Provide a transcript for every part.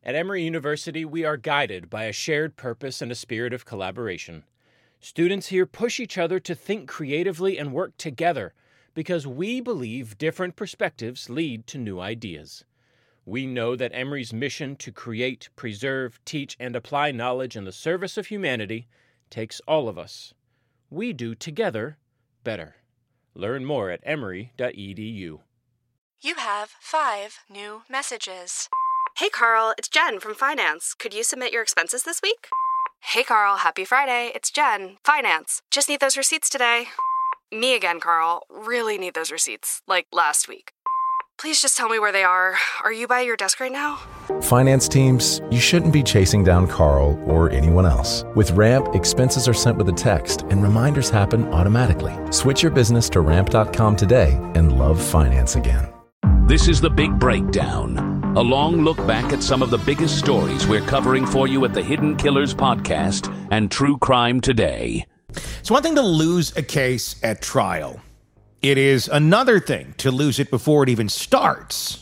At Emory University, we are guided by a shared purpose and a spirit of collaboration. Students here push each other to think creatively and work together because we believe different perspectives lead to new ideas. We know that Emory's mission to create, preserve, teach, and apply knowledge in the service of humanity takes all of us. We do together better. Learn more at emory.edu. You have 5 new messages. Hey Carl, it's Jen from Finance. Could you submit your expenses this week? Hey Carl, happy Friday. It's Jen, Finance. Just need those receipts today. Me again, Carl. Really need those receipts, like last week. Please just tell me where they are. Are you by your desk right now? Finance teams, you shouldn't be chasing down Carl or anyone else. With Ramp, expenses are sent with a text and reminders happen automatically. Switch your business to ramp.com today and love finance again. This is The Big Breakdown, a long look back at some of the biggest stories we're covering for you at the Hidden Killers podcast and True Crime Today. It's one thing to lose a case at trial. It is another thing to lose it before it even starts,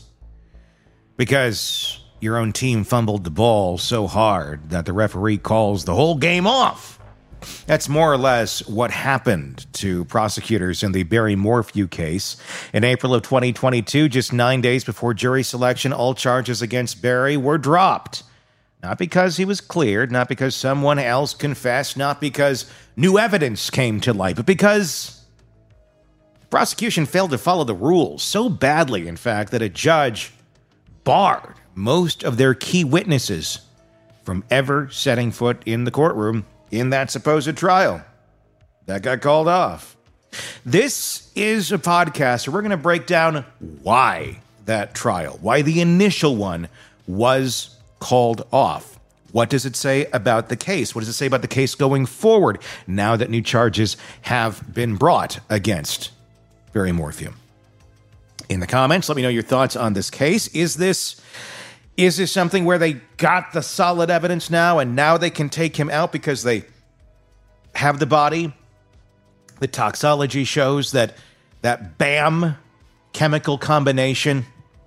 because your own team fumbled the ball so hard that the referee calls the whole game off. That's more or less what happened to prosecutors in the Barry Morphew case. In April of 2022, just 9 days before jury selection, all charges against Barry were dropped. Not because he was cleared, not because someone else confessed, not because new evidence came to light, but because the prosecution failed to follow the rules so badly, in fact, that a judge barred most of their key witnesses from ever setting foot in the courtroom in that supposed trial. That got called off. This is a podcast where we're going to break down why that trial, why the initial one was called off. What does it say about the case? What does it say about the case going forward now that new charges have been brought against Barry Morphew? In the comments, let me know your thoughts on this case. Is this something where they got the solid evidence now and now they can take him out because they have the body? The toxology shows that BAM chemical combination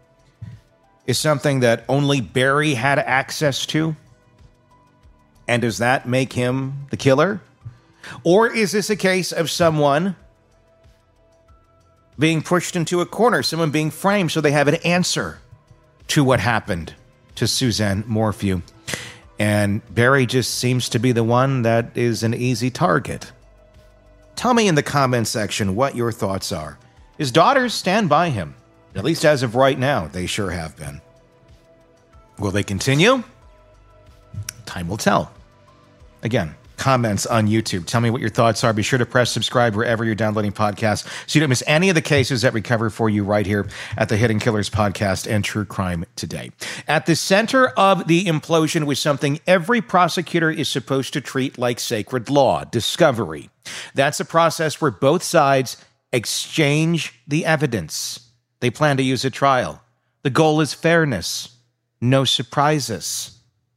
is something that only Barry had access to? And does that make him the killer? Or is this a case of someone being pushed into a corner, someone being framed so they have an answer to what happened to Suzanne Morphew? And Barry just seems to be the one that is an easy target. Tell me in the comments section what your thoughts are. His daughters stand by him. At least as of right now, they sure have been. Will they continue? Time will tell. Again, comments on YouTube. Tell me what your thoughts are. Be sure to press subscribe wherever you're downloading podcasts so you don't miss any of the cases that we cover for you right here at the Hidden Killers podcast and True Crime Today. At the center of the implosion was something every prosecutor is supposed to treat like sacred law: discovery. That's a process where both sides exchange the evidence they plan to use at trial. The goal is fairness, no surprises,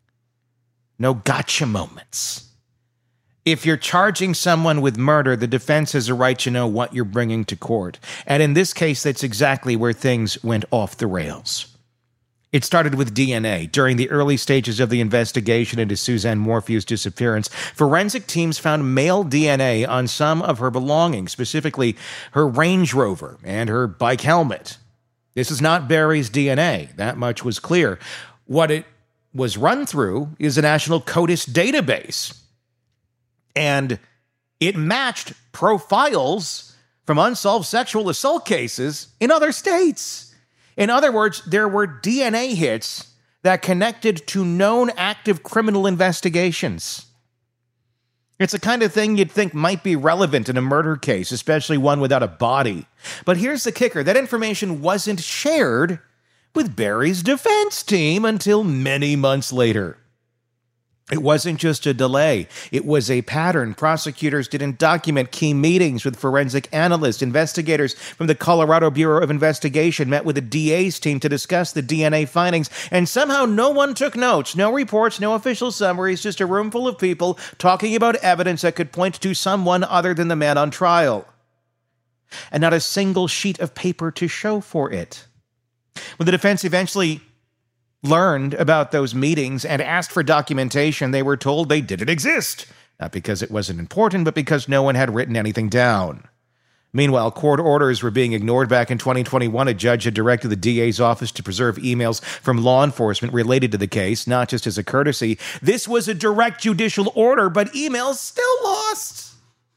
no gotcha moments. If you're charging someone with murder, the defense has a right to know what you're bringing to court. And in this case, that's exactly where things went off the rails. It started with DNA. During the early stages of the investigation into Suzanne Morphew's disappearance, forensic teams found male DNA on some of her belongings, specifically her Range Rover and her bike helmet. This is not Barry's DNA. That much was clear. What it was run through is a national CODIS database. And it matched profiles from unsolved sexual assault cases in other states. In other words, there were DNA hits that connected to known active criminal investigations. It's the kind of thing you'd think might be relevant in a murder case, especially one without a body. But here's the kicker. That information wasn't shared with Barry's defense team until many months later. It wasn't just a delay. It was a pattern. Prosecutors didn't document key meetings with forensic analysts. Investigators from the Colorado Bureau of Investigation met with the DA's team to discuss the DNA findings, and somehow no one took notes. No reports, no official summaries, just a room full of people talking about evidence that could point to someone other than the man on trial. And not a single sheet of paper to show for it. When the defense eventually learned about those meetings and asked for documentation, they were told they didn't exist. Not because it wasn't important, but because no one had written anything down. Meanwhile, court orders were being ignored. Back in 2021, a judge had directed the DA's office to preserve emails from law enforcement related to the case, not just as a courtesy. This was a direct judicial order, but emails still lost.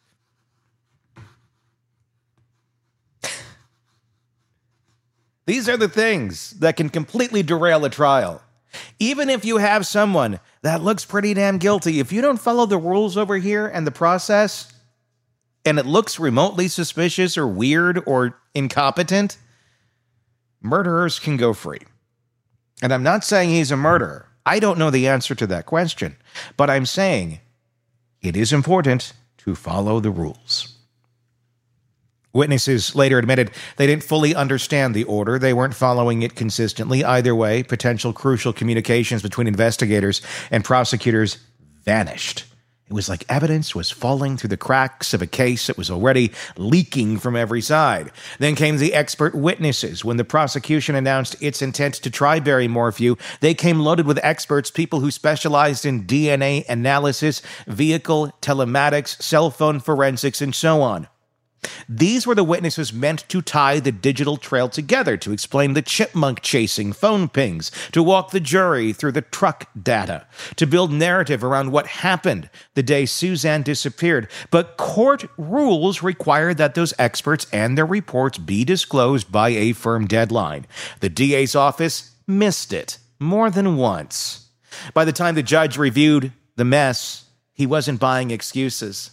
These are the things that can completely derail a trial. Even if you have someone that looks pretty damn guilty, if you don't follow the rules over here and the process, and it looks remotely suspicious or weird or incompetent, murderers can go free. And I'm not saying he's a murderer. I don't know the answer to that question. But I'm saying it is important to follow the rules. Witnesses later admitted they didn't fully understand the order. They weren't following it consistently. Either way, potential crucial communications between investigators and prosecutors vanished. It was like evidence was falling through the cracks of a case that was already leaking from every side. Then came the expert witnesses. When the prosecution announced its intent to try Barry Morphew, they came loaded with experts, people who specialized in DNA analysis, vehicle telematics, cell phone forensics, and so on. These were the witnesses meant to tie the digital trail together, to explain the chipmunk-chasing phone pings, to walk the jury through the truck data, to build narrative around what happened the day Suzanne disappeared. But court rules require that those experts and their reports be disclosed by a firm deadline. The DA's office missed it more than once. By the time the judge reviewed the mess, he wasn't buying excuses.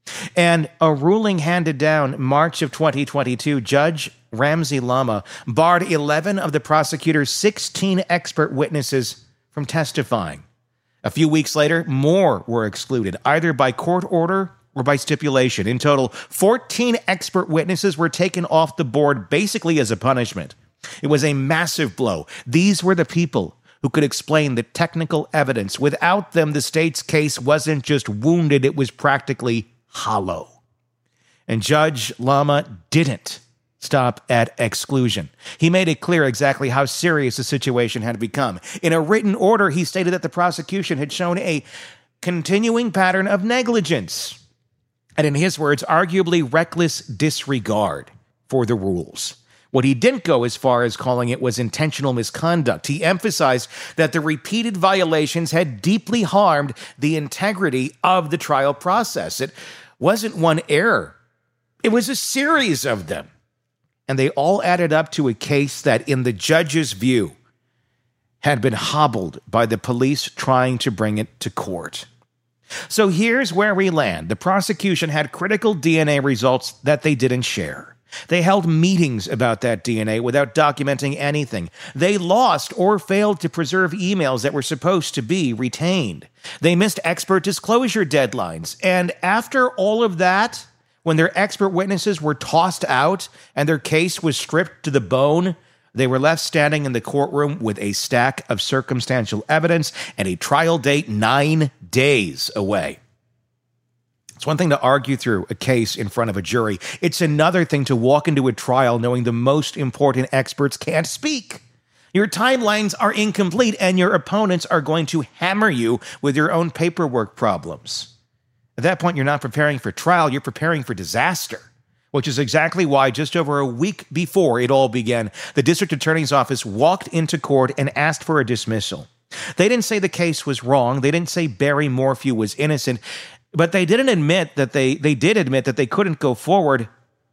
And a ruling handed down March of 2022, Judge Ramsey Lama barred 11 of the prosecutor's 16 expert witnesses from testifying. A few weeks later, more were excluded, either by court order or by stipulation. In total, 14 expert witnesses were taken off the board basically as a punishment. It was a massive blow. These were the people who could explain the technical evidence. Without them, the state's case wasn't just wounded, it was practically hollow. And Judge Lama didn't stop at exclusion. He made it clear exactly how serious the situation had become. In a written order, he stated that the prosecution had shown a continuing pattern of negligence, and in his words, arguably reckless disregard for the rules. What he didn't go as far as calling it was intentional misconduct. He emphasized that the repeated violations had deeply harmed the integrity of the trial process. It wasn't one error. It was a series of them. And they all added up to a case that, in the judge's view, had been hobbled by the police trying to bring it to court. So here's where we land. The prosecution had critical DNA results that they didn't share. They held meetings about that DNA without documenting anything. They lost or failed to preserve emails that were supposed to be retained. They missed expert disclosure deadlines. And after all of that, when their expert witnesses were tossed out and their case was stripped to the bone, they were left standing in the courtroom with a stack of circumstantial evidence and a trial date 9 days away. It's one thing to argue through a case in front of a jury. It's another thing to walk into a trial knowing the most important experts can't speak. Your timelines are incomplete, and your opponents are going to hammer you with your own paperwork problems. At that point, you're not preparing for trial, you're preparing for disaster, which is exactly why just over a week before it all began, the district attorney's office walked into court and asked for a dismissal. They didn't say the case was wrong. They didn't say Barry Morphew was innocent. But they didn't admit that they did admit that they couldn't go forward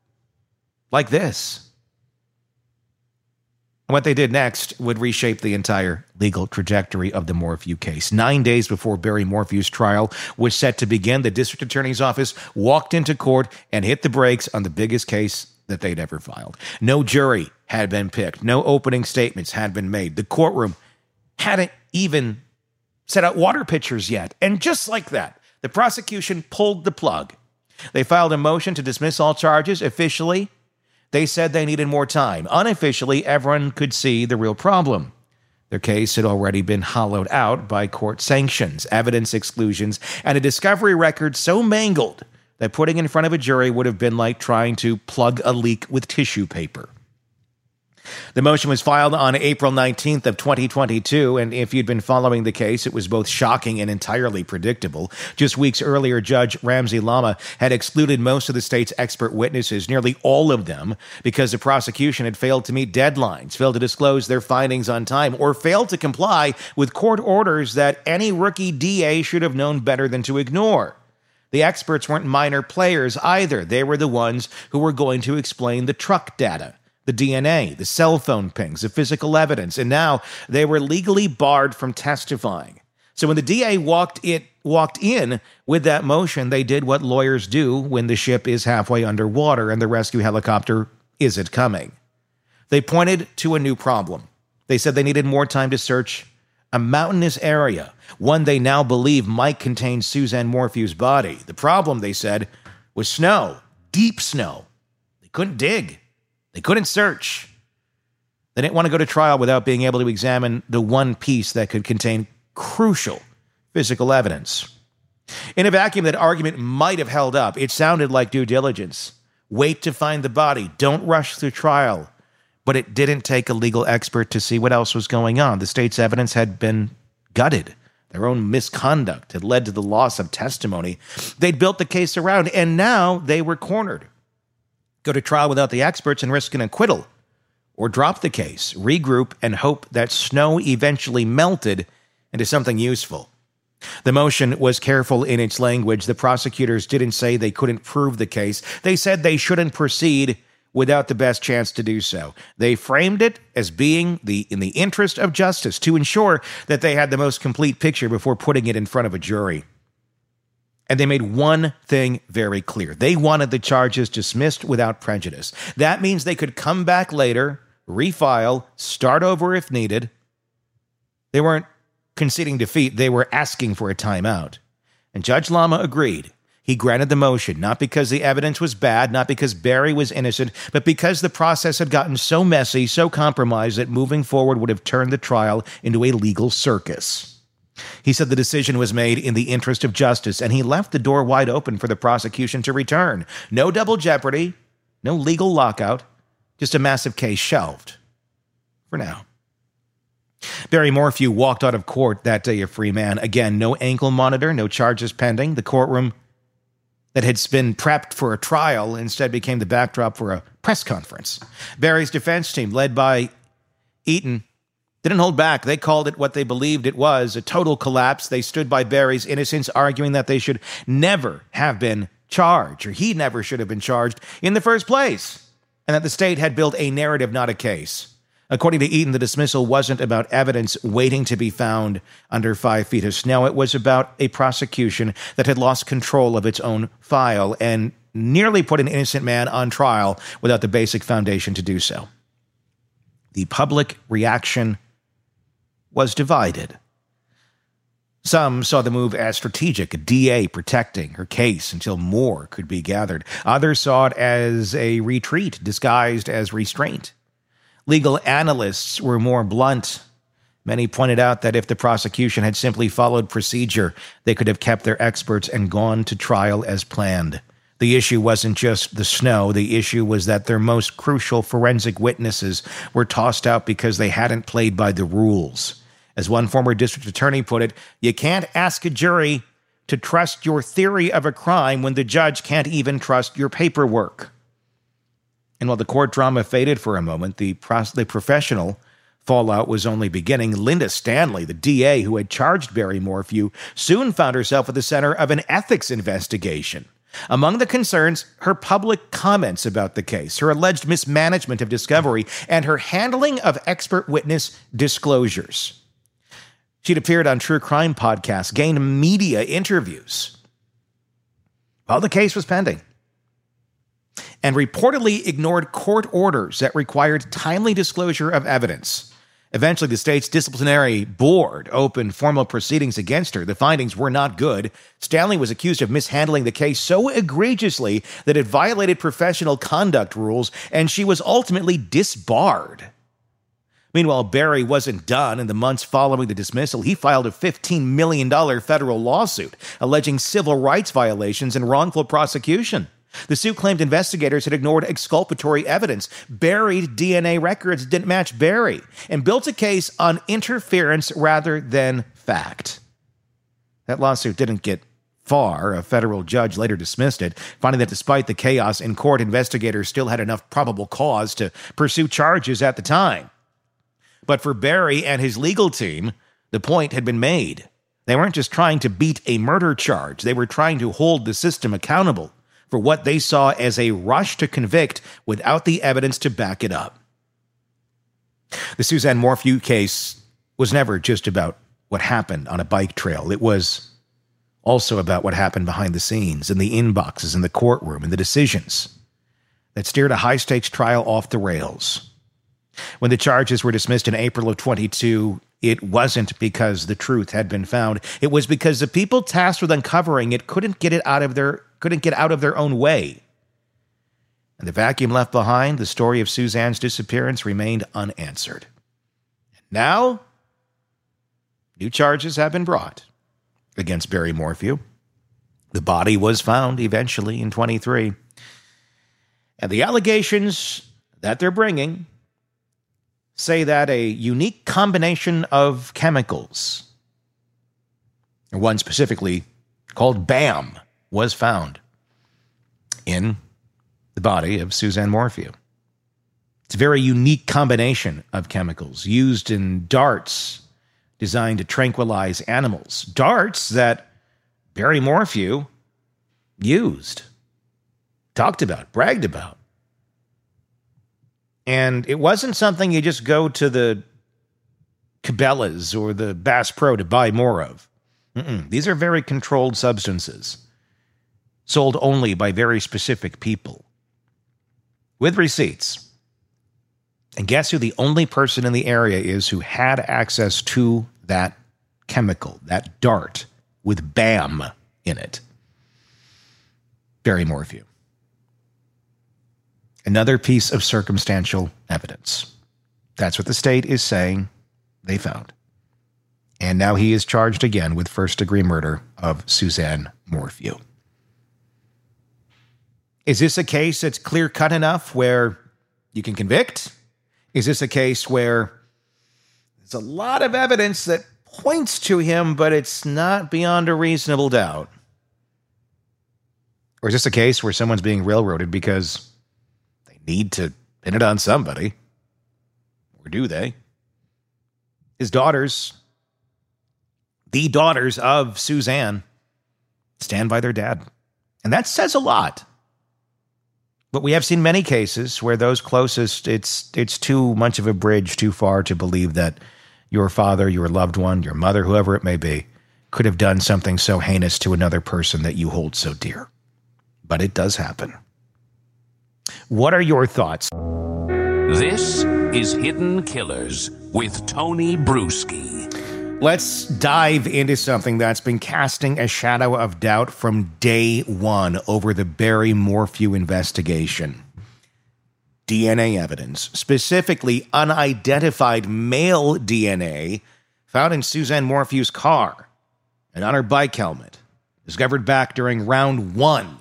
like this. And what they did next would reshape the entire legal trajectory of the Morphew case. 9 days before Barry Morphew's trial was set to begin, the district attorney's office walked into court and hit the brakes on the biggest case that they'd ever filed. No jury had been picked. No opening statements had been made. The courtroom hadn't even set out water pitchers yet. And just like that, the prosecution pulled the plug. They filed a motion to dismiss all charges. Officially, they said they needed more time. Unofficially, everyone could see the real problem. Their case had already been hollowed out by court sanctions, evidence exclusions, and a discovery record so mangled that putting in front of a jury would have been like trying to plug a leak with tissue paper. The motion was filed on April 19th of 2022, and if you'd been following the case, it was both shocking and entirely predictable. Just weeks earlier, Judge Ramsey Lama had excluded most of the state's expert witnesses, nearly all of them, because the prosecution had failed to meet deadlines, failed to disclose their findings on time, or failed to comply with court orders that any rookie DA should have known better than to ignore. The experts weren't minor players either. They were the ones who were going to explain the truck data, the DNA, the cell phone pings, the physical evidence, and now they were legally barred from testifying. So when the DA walked in with that motion, they did what lawyers do when the ship is halfway underwater and the rescue helicopter isn't coming. They pointed to a new problem. They said they needed more time to search a mountainous area, one they now believe might contain Suzanne Morphew's body. The problem, they said, was snow, deep snow. They couldn't dig. They couldn't search. They didn't want to go to trial without being able to examine the one piece that could contain crucial physical evidence. In a vacuum, that argument might have held up. It sounded like due diligence. Wait to find the body. Don't rush through trial. But it didn't take a legal expert to see what else was going on. The state's evidence had been gutted. Their own misconduct had led to the loss of testimony they'd built the case around, and now they were cornered. Go to trial without the experts and risk an acquittal, or drop the case, regroup, and hope that snow eventually melted into something useful. The motion was careful in its language. The prosecutors didn't say they couldn't prove the case. They said they shouldn't proceed without the best chance to do so. They framed it as being in the interest of justice, to ensure that they had the most complete picture before putting it in front of a jury. And they made one thing very clear. They wanted the charges dismissed without prejudice. That means they could come back later, refile, start over if needed. They weren't conceding defeat. They were asking for a timeout. And Judge Lama agreed. He granted the motion, not because the evidence was bad, not because Barry was innocent, but because the process had gotten so messy, so compromised, that moving forward would have turned the trial into a legal circus. He said the decision was made in the interest of justice, and he left the door wide open for the prosecution to return. No double jeopardy, no legal lockout, just a massive case shelved. For now. Barry Morphew walked out of court that day a free man. Again, no ankle monitor, no charges pending. The courtroom that had been prepped for a trial instead became the backdrop for a press conference. Barry's defense team, led by Eaton, didn't hold back. They called it what they believed it was, a total collapse. They stood by Barry's innocence, arguing that they should never have been charged, or he never should have been charged in the first place, and that the state had built a narrative, not a case. According to Eaton, the dismissal wasn't about evidence waiting to be found under 5 feet of snow. It was about a prosecution that had lost control of its own file and nearly put an innocent man on trial without the basic foundation to do so. The public reaction was divided. Some saw the move as strategic, a DA protecting her case until more could be gathered. Others saw it as a retreat disguised as restraint. Legal analysts were more blunt. Many pointed out that if the prosecution had simply followed procedure, they could have kept their experts and gone to trial as planned. The issue wasn't just the snow. The issue was that their most crucial forensic witnesses were tossed out because they hadn't played by the rules. As one former district attorney put it, you can't ask a jury to trust your theory of a crime when the judge can't even trust your paperwork. And while the court drama faded for a moment, the professional fallout was only beginning. Linda Stanley, the DA who had charged Barry Morphew, soon found herself at the center of an ethics investigation. Among the concerns, her public comments about the case, her alleged mismanagement of discovery, and her handling of expert witness disclosures. She'd appeared on true crime podcasts, gained media interviews while the case was pending, and reportedly ignored court orders that required timely disclosure of evidence. Eventually, the state's disciplinary board opened formal proceedings against her. The findings were not good. Stanley was accused of mishandling the case so egregiously that it violated professional conduct rules, and she was ultimately disbarred. Meanwhile, Barry wasn't done. In the months following the dismissal, he filed a $15 million federal lawsuit alleging civil rights violations and wrongful prosecution. The suit claimed investigators had ignored exculpatory evidence, buried DNA records that didn't match Barry, and built a case on interference rather than fact. That lawsuit didn't get far. A federal judge later dismissed it, finding that despite the chaos in court, investigators still had enough probable cause to pursue charges at the time. But for Barry and his legal team, the point had been made. They weren't just trying to beat a murder charge. They were trying to hold the system accountable for what they saw as a rush to convict without the evidence to back it up. The Suzanne Morphew case was never just about what happened on a bike trail. It was also about what happened behind the scenes, in the inboxes, in the courtroom, and the decisions that steered a high-stakes trial off the rails. When the charges were dismissed in April of 22, it wasn't because the truth had been found. It was because the people tasked with uncovering it couldn't get out of their own way. And the vacuum left behind, the story of Suzanne's disappearance, remained unanswered. And now, new charges have been brought against Barry Morphew. The body was found eventually in 23. And the allegations that they're bringing say that a unique combination of chemicals, or one specifically called BAM, was found in the body of Suzanne Morphew. It's a very unique combination of chemicals used in darts designed to tranquilize animals. Darts that Barry Morphew used, talked about, bragged about. And it wasn't something you just go to the Cabela's or the Bass Pro to buy more of. These are very controlled substances, sold only by very specific people, with receipts. And guess who the only person in the area is who had access to that chemical, that dart with BAM in it? Barry Morphew. Another piece of circumstantial evidence. That's what the state is saying they found. And now he is charged again with first-degree murder of Suzanne Morphew. Is this a case that's clear-cut enough where you can convict? Is this a case where there's a lot of evidence that points to him, but it's not beyond a reasonable doubt? Or is this a case where someone's being railroaded because need to pin it on somebody? Or do they? His daughters, the daughters of Suzanne, stand by their dad. And that says a lot. But we have seen many cases where those closest, it's too much of a bridge too far to believe that your father, your loved one, your mother, whoever it may be, could have done something so heinous to another person that you hold so dear. But it does happen. What are your thoughts? This is Hidden Killers with Tony Bruschi. Let's dive into something that's been casting a shadow of doubt from day one over the Barry Morphew investigation. DNA evidence, specifically unidentified male DNA, found in Suzanne Morphew's car and on her bike helmet, discovered back during round 1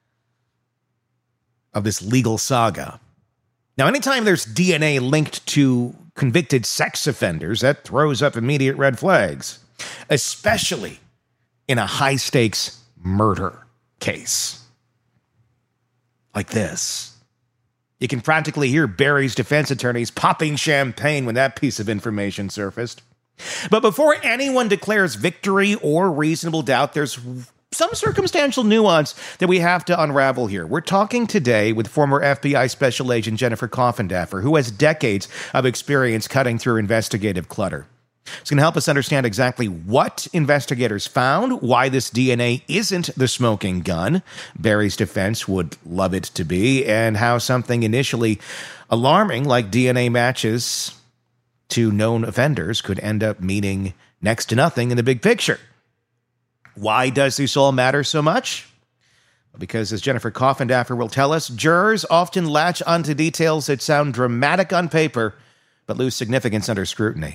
of this legal saga. Now, anytime there's DNA linked to convicted sex offenders, that throws up immediate red flags, especially in a high-stakes murder case like this. You can practically hear Barry's defense attorneys popping champagne when that piece of information surfaced. But before anyone declares victory or reasonable doubt, there's some circumstantial nuance that we have to unravel here. We're talking today with former FBI Special Agent Jennifer Coffindaffer, who has decades of experience cutting through investigative clutter. It's going to help us understand exactly what investigators found, why this DNA isn't the smoking gun Barry's defense would love it to be, and how something initially alarming like DNA matches to known offenders could end up meaning next to nothing in the big picture. Why does this all matter so much? Because, as Jennifer Coffindaffer will tell us, jurors often latch onto details that sound dramatic on paper, but lose significance under scrutiny.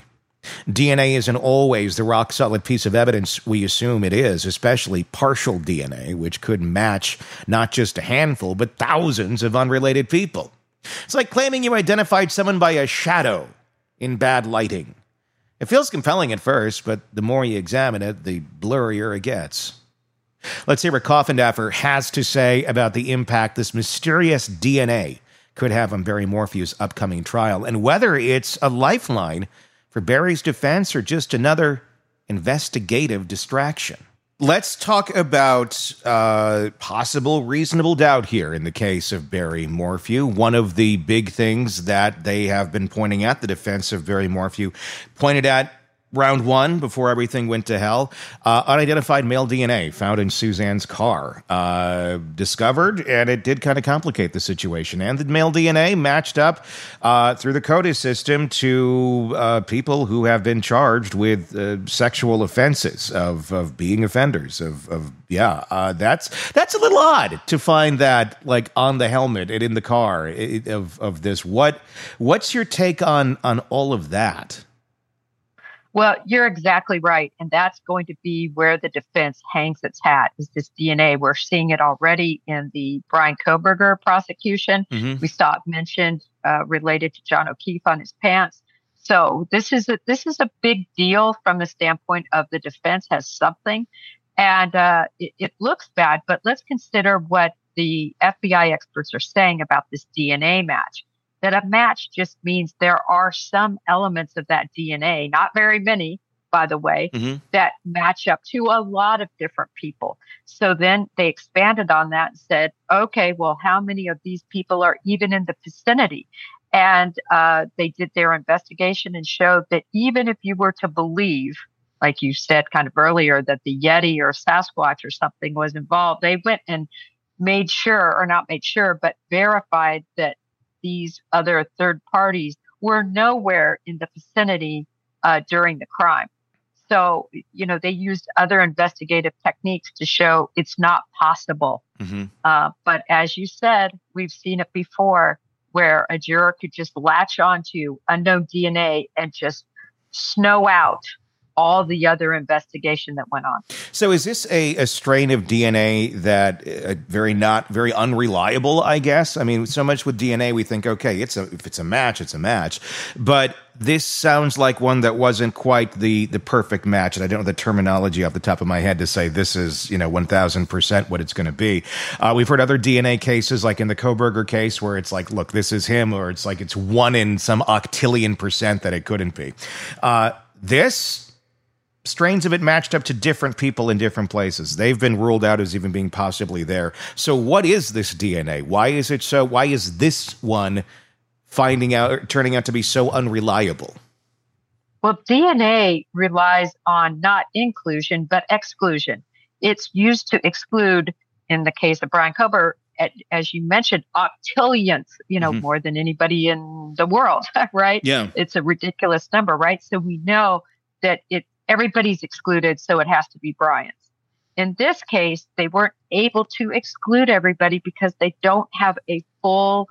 DNA isn't always the rock-solid piece of evidence we assume it is, especially partial DNA, which could match not just a handful, but thousands of unrelated people. It's like claiming you identified someone by a shadow in bad lighting. It feels compelling at first, but the more you examine it, the blurrier it gets. Let's hear what Coffindaffer has to say about the impact this mysterious DNA could have on Barry Morphew's upcoming trial, and whether it's a lifeline for Barry's defense or just another investigative distraction. Let's talk about possible reasonable doubt here in the case of Barry Morphew. One of the big things that they have been pointing at, the defense of Barry Morphew, pointed at round one, before everything went to hell, unidentified male DNA found in Suzanne's car. Discovered, and it did kind of complicate the situation. And the male DNA matched up through the CODIS system to people who have been charged with sexual offenses, of being offenders, that's a little odd to find that, like, on the helmet and in the car of this. What's your take on all of that? Well, you're exactly right. And that's going to be where the defense hangs its hat, is this DNA. We're seeing it already in the Bryan Kohberger prosecution. Mm-hmm. We saw it mentioned related to John O'Keefe on his pants. So this is a big deal from the standpoint of the defense has something. And it looks bad, but let's consider what the FBI experts are saying about this DNA match. That a match just means there are some elements of that DNA, not very many, by the way, mm-hmm. that match up to a lot of different people. So then they expanded on that and said, okay, well, how many of these people are even in the vicinity? And they did their investigation and showed that even if you were to believe, like you said kind of earlier, that the Yeti or Sasquatch or something was involved, they went and made sure, or not made sure, but verified that these other third parties were nowhere in the vicinity during the crime. So, they used other investigative techniques to show it's not possible. Mm-hmm. But as you said, we've seen it before where a juror could just latch onto unknown DNA and just snow out all the other investigation that went on. So is this a strain of DNA that very unreliable, I guess? I mean, so much with DNA, we think, okay, if it's a match, it's a match. But this sounds like one that wasn't quite the perfect match. And I don't know the terminology off the top of my head to say this is, 1000% what it's going to be. We've heard other DNA cases, like in the Kohberger case, where it's like, look, this is him, or it's like it's 1 in some octillion percent that it couldn't be. This strains of it matched up to different people in different places. They've been ruled out as even being possibly there. So what is this DNA? Why is this one turning out to be so unreliable? Well, DNA relies on not inclusion, but exclusion. It's used to exclude, in the case of Bryan Kohberger, as you mentioned, octillionths, mm-hmm. more than anybody in the world, right? Yeah. It's a ridiculous number, right? So we know that everybody's excluded, so it has to be Bryan's. In this case, they weren't able to exclude everybody because they don't have a full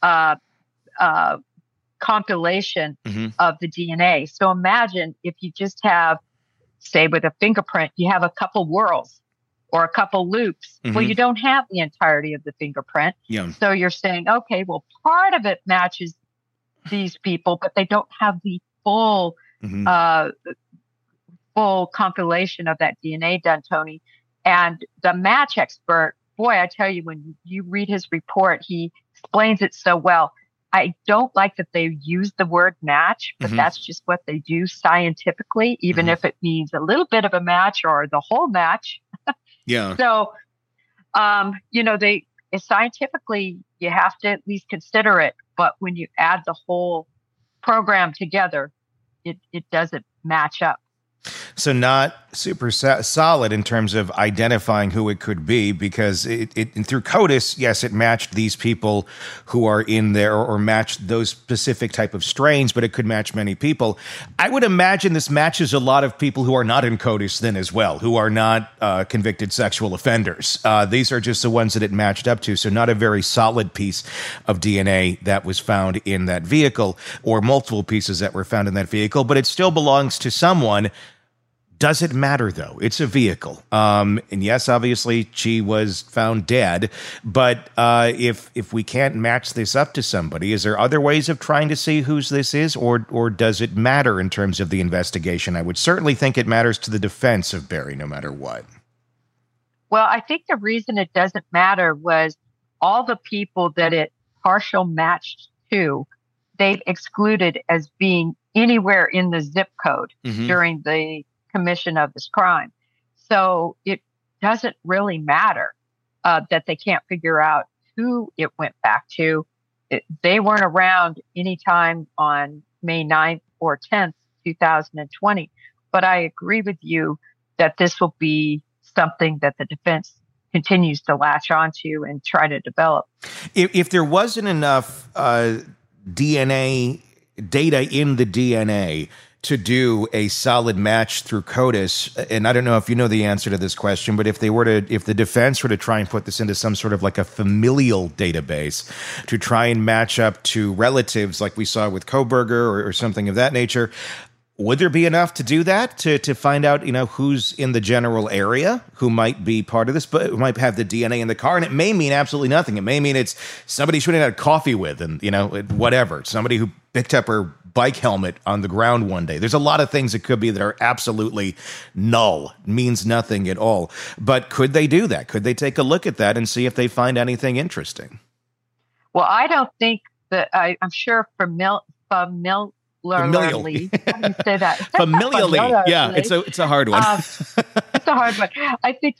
compilation mm-hmm. of the DNA. So imagine if you just have, say with a fingerprint, you have a couple whorls or a couple loops. Mm-hmm. Well, you don't have the entirety of the fingerprint. Yeah. So you're saying, okay, well, part of it matches these people, but they don't have the full mm-hmm. Full compilation of that DNA done, Tony. And the match expert, boy, I tell you, when you read his report, he explains it so well. I don't like that they use the word match, but mm-hmm. that's just what they do scientifically, even mm-hmm. if it means a little bit of a match or the whole match. Yeah. So, scientifically, you have to at least consider it. But when you add the whole program together, it doesn't match up. So not super solid in terms of identifying who it could be, because it through CODIS, yes, it matched these people who are in there or matched those specific type of strains, but it could match many people. I would imagine this matches a lot of people who are not in CODIS then as well, who are not convicted sexual offenders. These are just the ones that it matched up to, so not a very solid piece of DNA that was found in that vehicle, or multiple pieces that were found in that vehicle, but it still belongs to someone. Does it matter, though? It's a vehicle. And yes, obviously, she was found dead. But if we can't match this up to somebody, is there other ways of trying to see whose this is? Or does it matter in terms of the investigation? I would certainly think it matters to the defense of Barry, no matter what. Well, I think the reason it doesn't matter was all the people that it partial matched to, they've excluded as being anywhere in the zip code during the commission of this crime. So it doesn't really matter that they can't figure out who it went back to. They weren't around anytime on May 9th or 10th, 2020. But I agree with you that this will be something that the defense continues to latch onto and try to develop. If there wasn't enough DNA data in the DNA to do a solid match through CODIS, and I don't know if you know the answer to this question, but if the defense were to try and put this into some sort of like a familial database to try and match up to relatives like we saw with Kohberger or something of that nature, would there be enough to do that, to find out, who's in the general area, who might be part of this, but who might have the DNA in the car? And it may mean absolutely nothing. It may mean it's somebody she had coffee with and, whatever. Somebody who picked up her bike helmet on the ground one day. There's a lot of things it could be that are absolutely null, means nothing at all. But could they do that? Could they take a look at that and see if they find anything interesting? Well, I don't think that I'm sure familially. How do you say that? Familially. Yeah, it's a hard one. It's a hard one. I think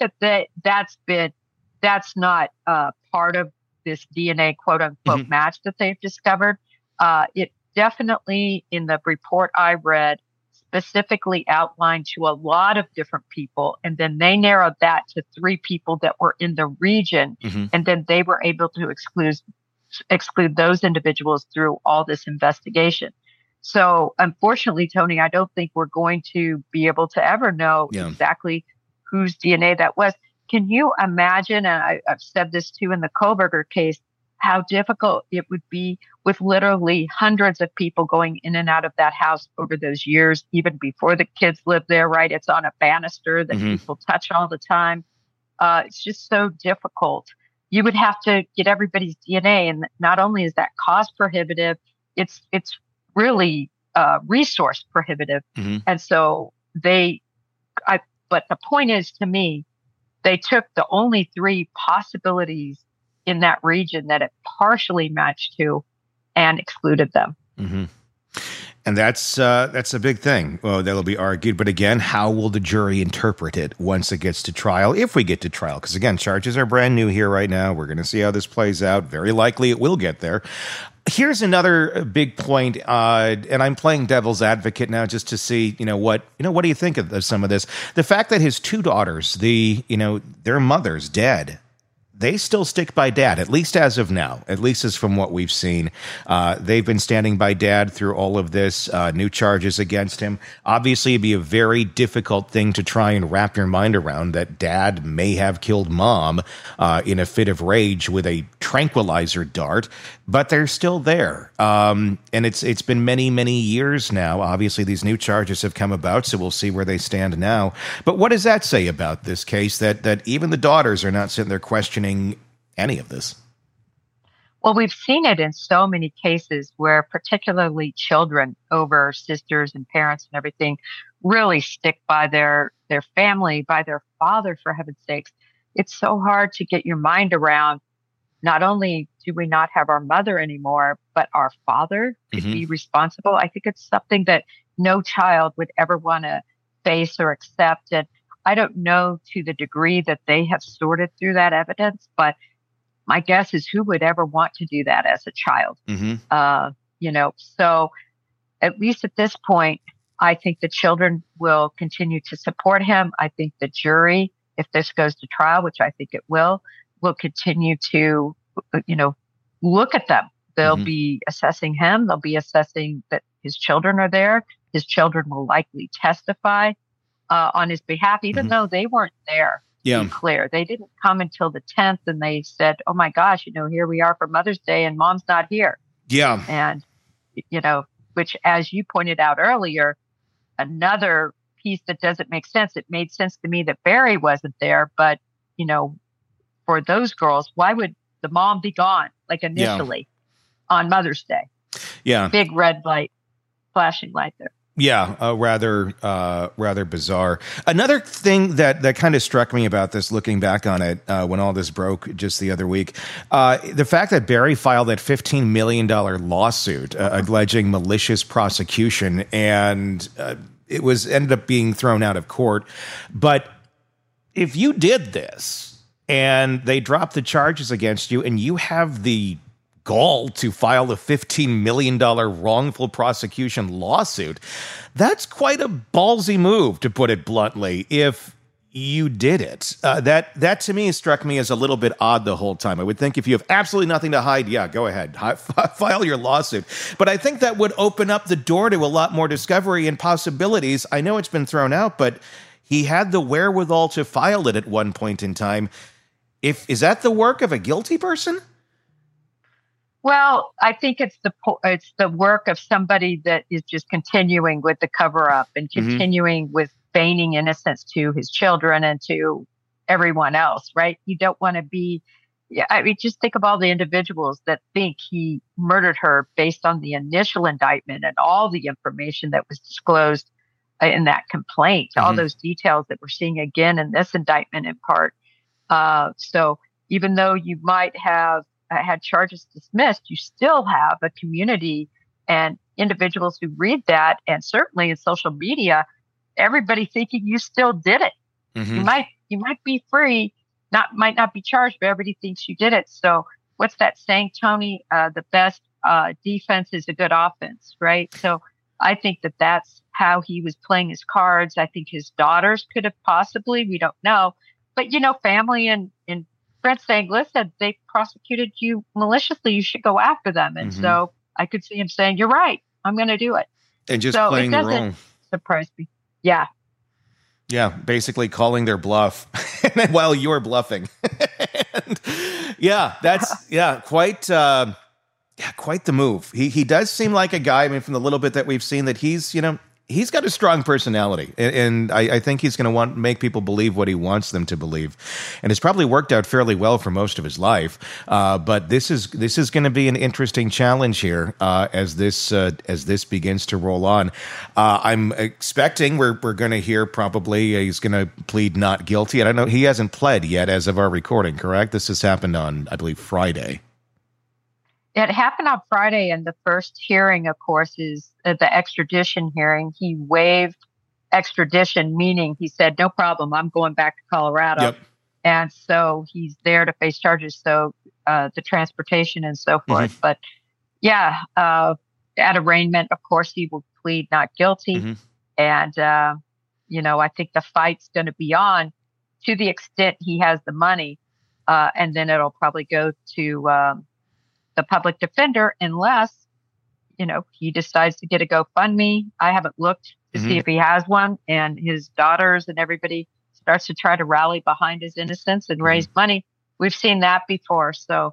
that's not part of this DNA quote unquote match that they've discovered. It definitely, in the report I read, specifically outlined to a lot of different people, and then they narrowed that to 3 people that were in the region, and then they were able to exclude those individuals through all this investigation. So unfortunately, Tony, I don't think we're going to be able to ever know exactly whose DNA that was. Can you imagine, and I've said this too in the Kohberger case, how difficult it would be with literally hundreds of people going in and out of that house over those years, even before the kids lived there, right? It's on a banister that people touch all the time. It's just so difficult. You would have to get everybody's DNA. And not only is that cost prohibitive, it's really resource prohibitive. And so but the point is, to me, they took the only 3 possibilities in that region that it partially matched to and excluded them. And that's a big thing. Well, that'll be argued. But again, how will the jury interpret it once it gets to trial, if we get to trial? Because again, charges are brand new here right now. We're going to see how this plays out. Very likely it will get there. Here's another big point, and I'm playing devil's advocate now just to see, what do you think of some of this? The fact that his 2 daughters, their mother's dead, they still stick by Dad, at least as of now, at least as from what we've seen. They've been standing by Dad through all of this, new charges against him. Obviously, it'd be a very difficult thing to try and wrap your mind around, that Dad may have killed Mom in a fit of rage with a tranquilizer dart, but they're still there. And it's been many, many years now. Obviously, these new charges have come about, so we'll see where they stand now. But what does that say about this case, that even the daughters are not sitting there questioning any of this? Well, we've seen it in so many cases where particularly children over sisters and parents and everything really stick by their family, by their father, for heaven's sakes. It's so hard to get your mind around. Not only do we not have our mother anymore, but our father could be responsible. I think it's something that no child would ever want to face or accept. And I don't know to the degree that they have sorted through that evidence, but my guess is who would ever want to do that as a child? So at least at this point, I think the children will continue to support him. I think the jury, if this goes to trial, which I think it will continue to, look at them. They'll be assessing him. They'll be assessing that his children are there. His children will likely testify on his behalf, even though they weren't there. Yeah. To be clear, they didn't come until the 10th, and they said, "Oh my gosh, here we are for Mother's Day, and Mom's not here." Yeah. And which, as you pointed out earlier, another piece that doesn't make sense. It made sense to me that Barry wasn't there, but for those girls, why would the mom be gone? Like initially on Mother's Day. Yeah. Big red light, flashing light there. Yeah, rather bizarre. Another thing that kind of struck me about this, looking back on it, when all this broke just the other week, the fact that Barry filed that $15 million lawsuit alleging malicious prosecution, and it ended up being thrown out of court. But if you did this and they dropped the charges against you, and you have the gall to file a $15 million wrongful prosecution lawsuit, that's quite a ballsy move, to put it bluntly, if you did it. That to me struck me as a little bit odd the whole time. I would think if you have absolutely nothing to hide, yeah, go ahead, file your lawsuit. But I think that would open up the door to a lot more discovery and possibilities. I know it's been thrown out, but he had the wherewithal to file it at one point in time. Is that the work of a guilty person? Well, I think it's the work of somebody that is just continuing with the cover up and continuing with feigning innocence to his children and to everyone else, right? You don't want to be, just think of all the individuals that think he murdered her based on the initial indictment and all the information that was disclosed in that complaint, all those details that we're seeing again in this indictment in part. So even though you might have had charges dismissed, you still have a community and individuals who read that, and certainly in social media, everybody thinking you still did it. You might be free, might not be charged, but everybody thinks you did it. So what's that saying, Tony? The best defense is a good offense, right? So I think that's how he was playing his cards. I think his daughters could have possibly, we don't know, but family and friends saying, "Listen, they prosecuted you maliciously. You should go after them." And so I could see him saying, "You're right. I'm going to do it." And just playing the role. Surprise me. Yeah. Yeah. Basically calling their bluff while you're bluffing. And that's quite the move. He does seem like a guy, I mean, from the little bit that we've seen, that he's got a strong personality, and I think he's going to want to make people believe what he wants them to believe, and it's probably worked out fairly well for most of his life. But this is going to be an interesting challenge here as this begins to roll on. I'm expecting we're going to hear probably he's going to plead not guilty. And I know he hasn't pled yet as of our recording. Correct? This has happened on, I believe, Friday. It happened on Friday, and the first hearing, of course, is the extradition hearing. He waived extradition, meaning he said, "No problem, I'm going back to Colorado." Yep. And so he's there to face charges, so the transportation and so forth. But at arraignment, of course, he will plead not guilty. And, I think the fight's going to be on to the extent he has the money. And then it'll probably go to the public defender, unless, he decides to get a GoFundMe. I haven't looked to see if he has one, and his daughters and everybody starts to try to rally behind his innocence and raise money. We've seen that before. So,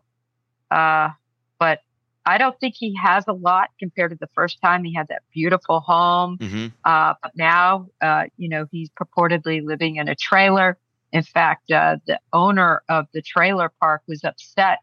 but I don't think he has a lot compared to the first time. He had that beautiful home. But now, he's purportedly living in a trailer. In fact, the owner of the trailer park was upset,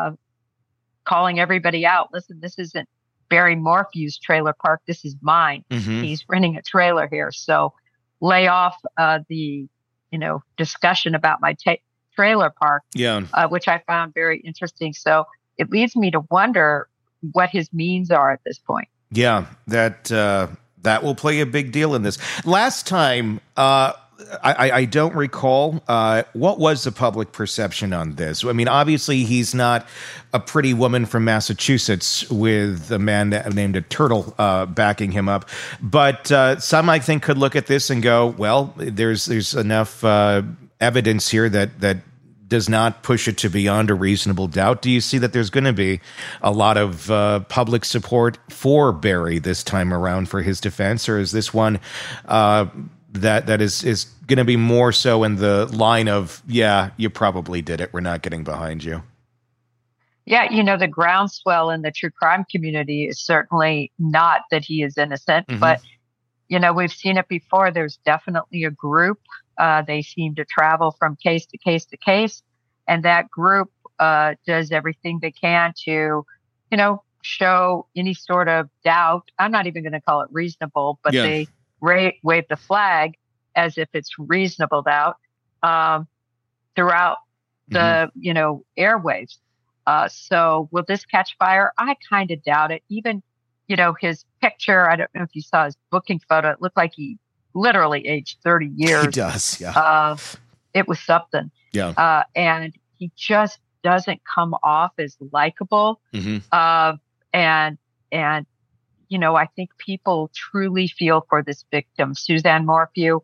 calling everybody out. "Listen, this isn't Barry Morphew's trailer park. This is mine. He's renting a trailer here. So lay off the, discussion about my trailer park," which I found very interesting. So it leads me to wonder what his means are at this point. Yeah, that will play a big deal in this. Last time, I don't recall. What was the public perception on this? I mean, obviously, he's not a pretty woman from Massachusetts with a man named a Turtle backing him up. But some, I think, could look at this and go, well, there's enough evidence here that does not push it to beyond a reasonable doubt. Do you see that there's going to be a lot of public support for Barry this time around for his defense? Or is this one that is going to be more so in the line of, yeah, you probably did it, we're not getting behind you? Yeah, the groundswell in the true crime community is certainly not that he is innocent, but, we've seen it before. There's definitely a group. They seem to travel from case to case to case, and that group does everything they can to, show any sort of doubt. I'm not even going to call it reasonable, but they wave the flag as if it's reasonable doubt throughout the, airwaves. So will this catch fire? I kind of doubt it. Even, his picture, I don't know if you saw his booking photo. It looked like he literally aged 30 years. He does, yeah. It was something. Yeah. And he just doesn't come off as likable. And I think people truly feel for this victim, Suzanne Morphew.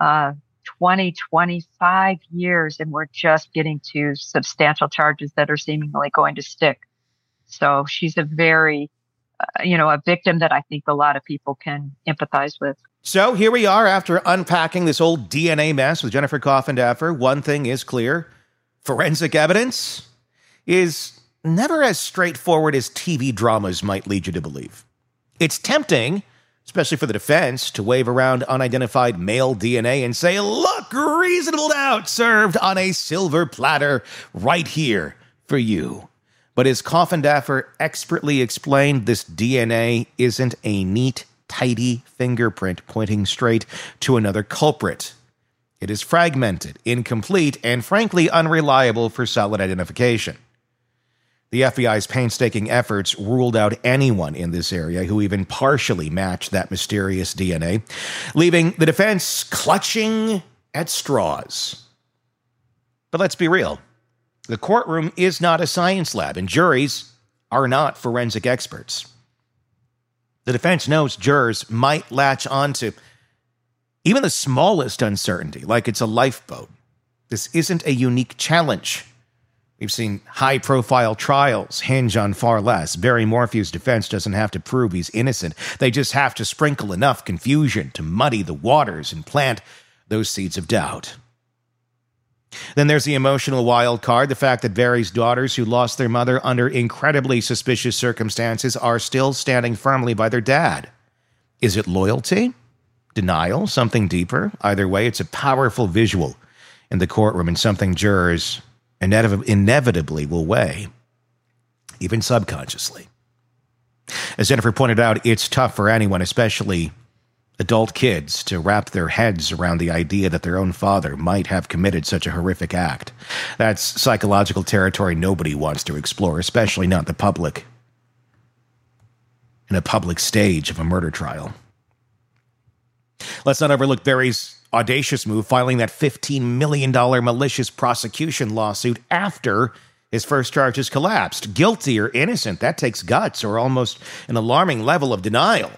25 years, and we're just getting to substantial charges that are seemingly going to stick. So she's a very, a victim that I think a lot of people can empathize with. So here we are after unpacking this old DNA mess with Jennifer Coffindaffer. One thing is clear. Forensic evidence is never as straightforward as TV dramas might lead you to believe. It's tempting, especially for the defense, to wave around unidentified male DNA and say, look, reasonable doubt served on a silver platter right here for you. But as Coffindaffer expertly explained, this DNA isn't a neat, tidy fingerprint pointing straight to another culprit. It is fragmented, incomplete, and frankly unreliable for solid identification. The FBI's painstaking efforts ruled out anyone in this area who even partially matched that mysterious DNA, leaving the defense clutching at straws. But let's be real. The courtroom is not a science lab, and juries are not forensic experts. The defense knows jurors might latch onto even the smallest uncertainty, like it's a lifeboat. This isn't a unique challenge. We've seen high-profile trials hinge on far less. Barry Morphew's defense doesn't have to prove he's innocent. They just have to sprinkle enough confusion to muddy the waters and plant those seeds of doubt. Then there's the emotional wild card, the fact that Barry's daughters, who lost their mother under incredibly suspicious circumstances, are still standing firmly by their dad. Is it loyalty? Denial? Something deeper? Either way, it's a powerful visual in the courtroom and something jurors inevitably will weigh, even subconsciously. As Jennifer pointed out, it's tough for anyone, especially adult kids, to wrap their heads around the idea that their own father might have committed such a horrific act. That's psychological territory nobody wants to explore, especially not the public, in a public stage of a murder trial. Let's not overlook Barry's audacious move, filing that $15 million malicious prosecution lawsuit after his first charges collapsed. Guilty or innocent, that takes guts or almost an alarming level of denial.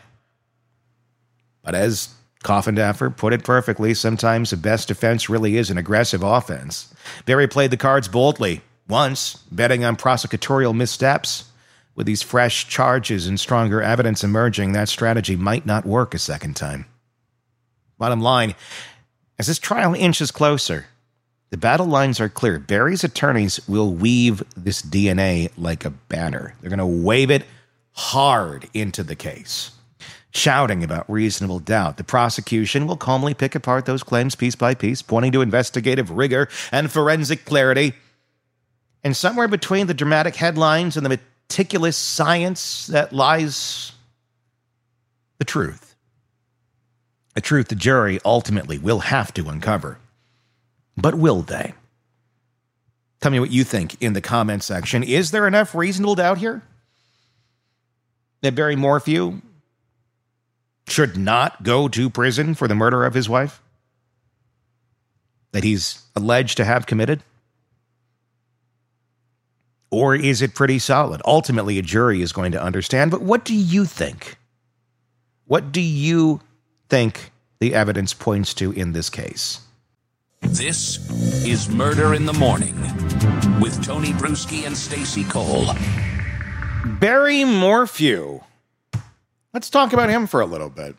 But as Coffindaffer put it perfectly, sometimes the best defense really is an aggressive offense. Barry played the cards boldly, once betting on prosecutorial missteps. With these fresh charges and stronger evidence emerging, that strategy might not work a second time. Bottom line, as this trial inches closer, the battle lines are clear. Barry's attorneys will weave this DNA like a banner. They're going to wave it hard into the case, shouting about reasonable doubt. The prosecution will calmly pick apart those claims piece by piece, pointing to investigative rigor and forensic clarity. And somewhere between the dramatic headlines and the meticulous science that lies the truth. A truth the jury ultimately will have to uncover. But will they? Tell me what you think in the comment section. Is there enough reasonable doubt here that Barry Morphew should not go to prison for the murder of his wife? that he's alleged to have committed? Or is it pretty solid? Ultimately, a jury is going to understand. But what do you think? What do you think the evidence points to in this case? This is Murder in the Morning with Tony Bruschi and Stacey Cole. Barry Morphew. Let's talk about him for a little bit.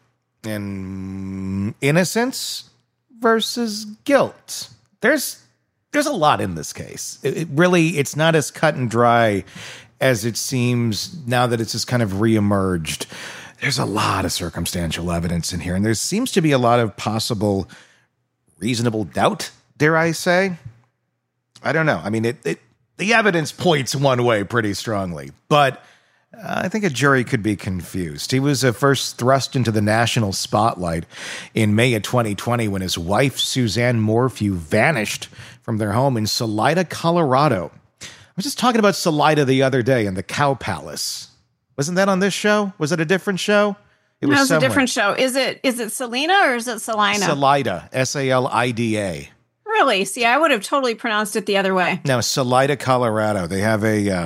In innocence versus guilt. There's a lot in this case. It's not as cut and dry as it seems now that it's just kind of reemerged. There's a lot of circumstantial evidence in here, and there seems to be a lot of possible reasonable doubt, dare I say. I don't know. I mean, the evidence points one way pretty strongly, but I think a jury could be confused. He was first thrust into the national spotlight in May of 2020 when his wife, Suzanne Morphew, vanished from their home in Salida, Colorado. I was just talking about Salida the other day in the Cow Palace. Wasn't that on this show? Was it a different show? It was a different show. Is it Selena or is it Salina? Salida, Salida. Really? See, I would have totally pronounced it the other way. No, Salida, Colorado. They have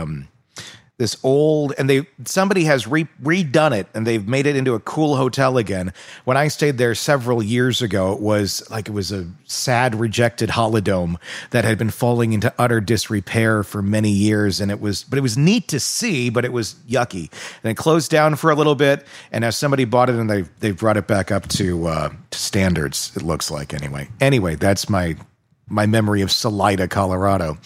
this old, and somebody has redone it, and they've made it into a cool hotel again. When I stayed there several years ago, it was a sad, rejected holodome that had been falling into utter disrepair for many years, but it was neat to see, but it was yucky. And it closed down for a little bit, and now somebody bought it, and they've brought it back up to standards, it looks like, anyway. Anyway, that's my memory of Salida, Colorado.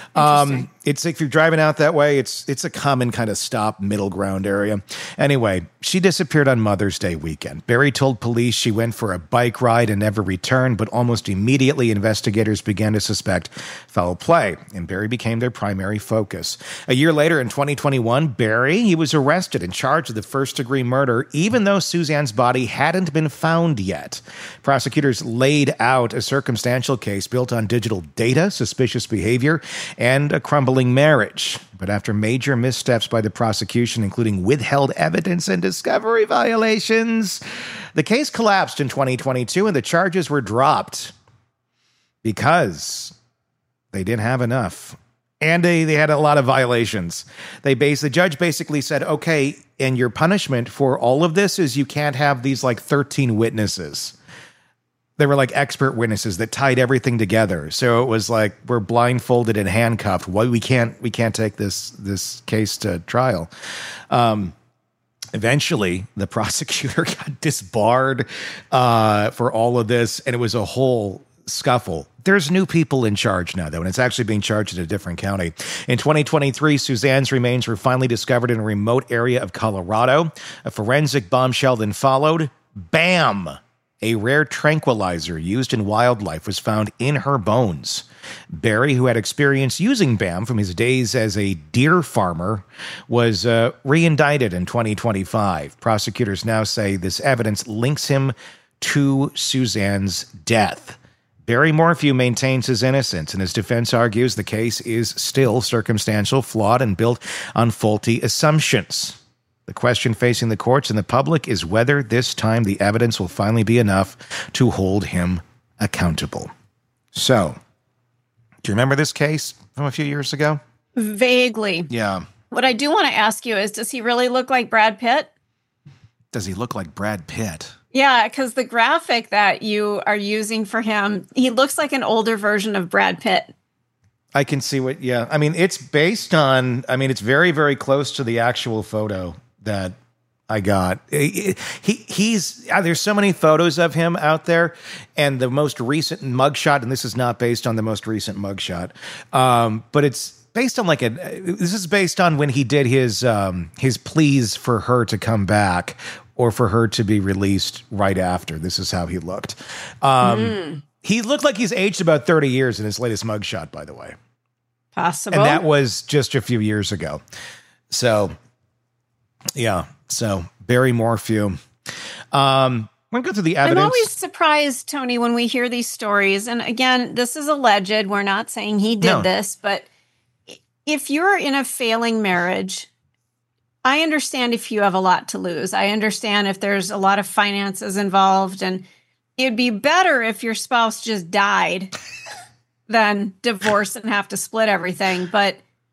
It's if you're driving out that way, it's a common kind of stop middle ground area. Anyway, she disappeared on Mother's Day weekend. Barry told police she went for a bike ride and never returned, but almost immediately investigators began to suspect foul play, and Barry became their primary focus. A year later, in 2021, he was arrested and charged with first-degree murder, even though Suzanne's body hadn't been found yet. Prosecutors laid out a circumstantial case built on digital data, suspicious behavior, and a crumbling marriage. But after major missteps by the prosecution, including withheld evidence and discovery violations, the case collapsed in 2022 and the charges were dropped because they didn't have enough. And they had a lot of violations. The judge basically said, okay, and your punishment for all of this is you can't have these 13 witnesses. They were expert witnesses that tied everything together. So it was we're blindfolded and handcuffed. Why we can't take this case to trial. Eventually, the prosecutor got disbarred for all of this, and it was a whole scuffle. There's new people in charge now, though, and it's actually being charged in a different county. In 2023, Suzanne's remains were finally discovered in a remote area of Colorado. A forensic bombshell then followed. Bam! A rare tranquilizer used in wildlife was found in her bones. Barry, who had experience using BAM from his days as a deer farmer, was re-indicted in 2025. Prosecutors now say this evidence links him to Suzanne's death. Barry Morphew maintains his innocence, and his defense argues the case is still circumstantial, flawed, and built on faulty assumptions. The question facing the courts and the public is whether this time the evidence will finally be enough to hold him accountable. So, do you remember this case from a few years ago? Vaguely. Yeah. What I do want to ask you is, does he really look like Brad Pitt? Does he look like Brad Pitt? Yeah, because the graphic that you are using for him, he looks like an older version of Brad Pitt. I can see I mean, it's based on, it's very, very close to the actual photo that I got. There's so many photos of him out there, and the most recent mugshot, and this is not based on the most recent mugshot, but it's based on this is based on when he did his pleas for her to come back or for her to be released right after. This is how he looked. He looked like he's aged about 30 years in his latest mugshot, by the way. Possible. And that was just a few years ago. So, yeah. So, Barry Morphew. We're going to go through the evidence. I'm always surprised, Tony, when we hear these stories. And again, this is alleged. We're not saying he did this. But if you're in a failing marriage, I understand if you have a lot to lose. I understand if there's a lot of finances involved. And it'd be better if your spouse just died than divorce and have to split everything. But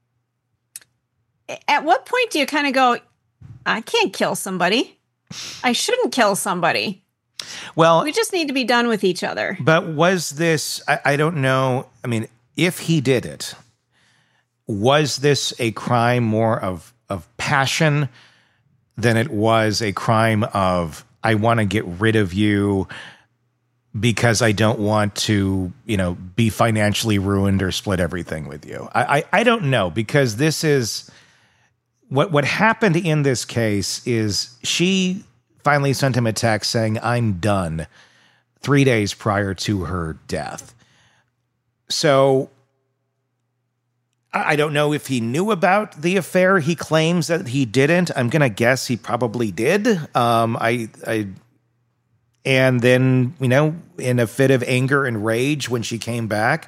at what point do you kind of go, I can't kill somebody. I shouldn't kill somebody. Well, we just need to be done with each other. But was this, I don't know. I mean, if he did it, was this a crime more of passion than it was a crime of, I want to get rid of you because I don't want to, be financially ruined or split everything with you? I don't know, because this is what happened in this case is she finally sent him a text saying, I'm done, 3 days prior to her death. So I don't know if he knew about the affair. He claims that he didn't. I'm going to guess he probably did. And then, in a fit of anger and rage when she came back,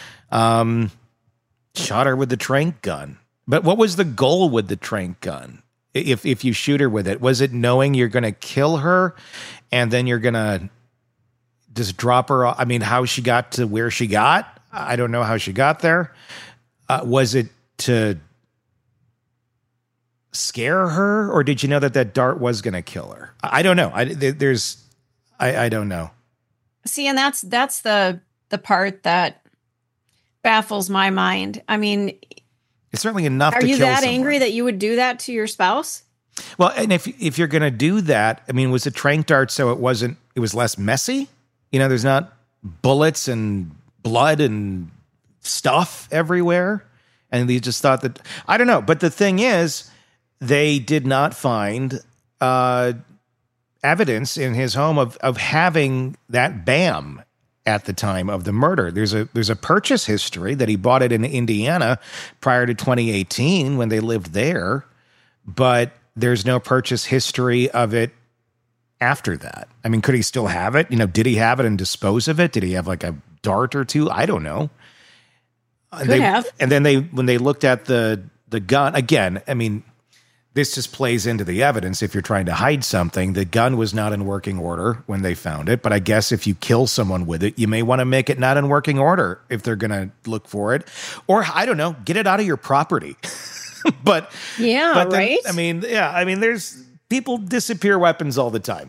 shot her with the tranq gun. But what was the goal with the tranq gun? If you shoot her with it, was it knowing you're going to kill her and then you're going to just drop her off? I mean, how she got to where she got, I don't know how she got there. Was it to scare her, or did you know that dart was going to kill her? I don't know. I don't know. See, and that's the part that baffles my mind. I mean, it's certainly enough to kill someone. Are you that angry that you would do that to your spouse? Well, and if you're going to do that, I mean, was it tranq dart so it was less messy? There's not bullets and blood and stuff everywhere. And they just thought that, I don't know. But the thing is, they did not find evidence in his home of having that BAM at the time of the murder. There's a purchase history that he bought it in Indiana prior to 2018 when they lived there, but there's no purchase history of it after that. I mean, could he still have it? Did he have it and dispose of it? Did he have like a dart or two? I don't know. Could have. And then when they looked at the gun again, I mean, this just plays into the evidence. If you're trying to hide something, the gun was not in working order when they found it. But I guess if you kill someone with it, you may want to make it not in working order if they're going to look for it. Or, I don't know, get it out of your property. But right? I mean, there's people disappear weapons all the time.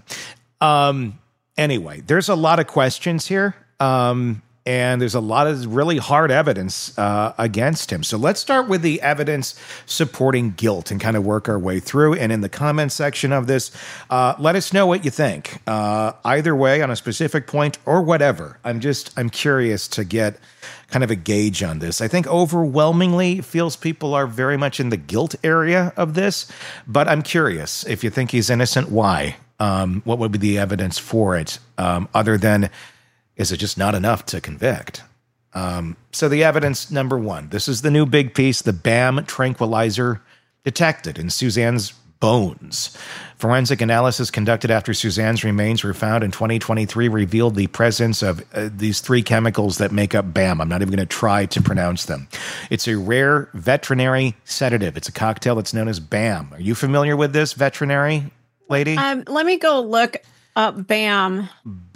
Anyway, there's a lot of questions here. And there's a lot of really hard evidence against him. So let's start with the evidence supporting guilt and kind of work our way through. And in the comment section of this, let us know what you think. Either way, on a specific point or whatever. I'm curious to get kind of a gauge on this. I think overwhelmingly feels people are very much in the guilt area of this. But I'm curious, if you think he's innocent, why? What would be the evidence for it? Other than, is it just not enough to convict? So the evidence, number one, this is the new big piece, the BAM tranquilizer detected in Suzanne's bones. Forensic analysis conducted after Suzanne's remains were found in 2023 revealed the presence of these three chemicals that make up BAM. I'm not even going to try to pronounce them. It's a rare veterinary sedative. It's a cocktail that's known as BAM. Are you familiar with this, veterinary lady? Let me go look up BAM.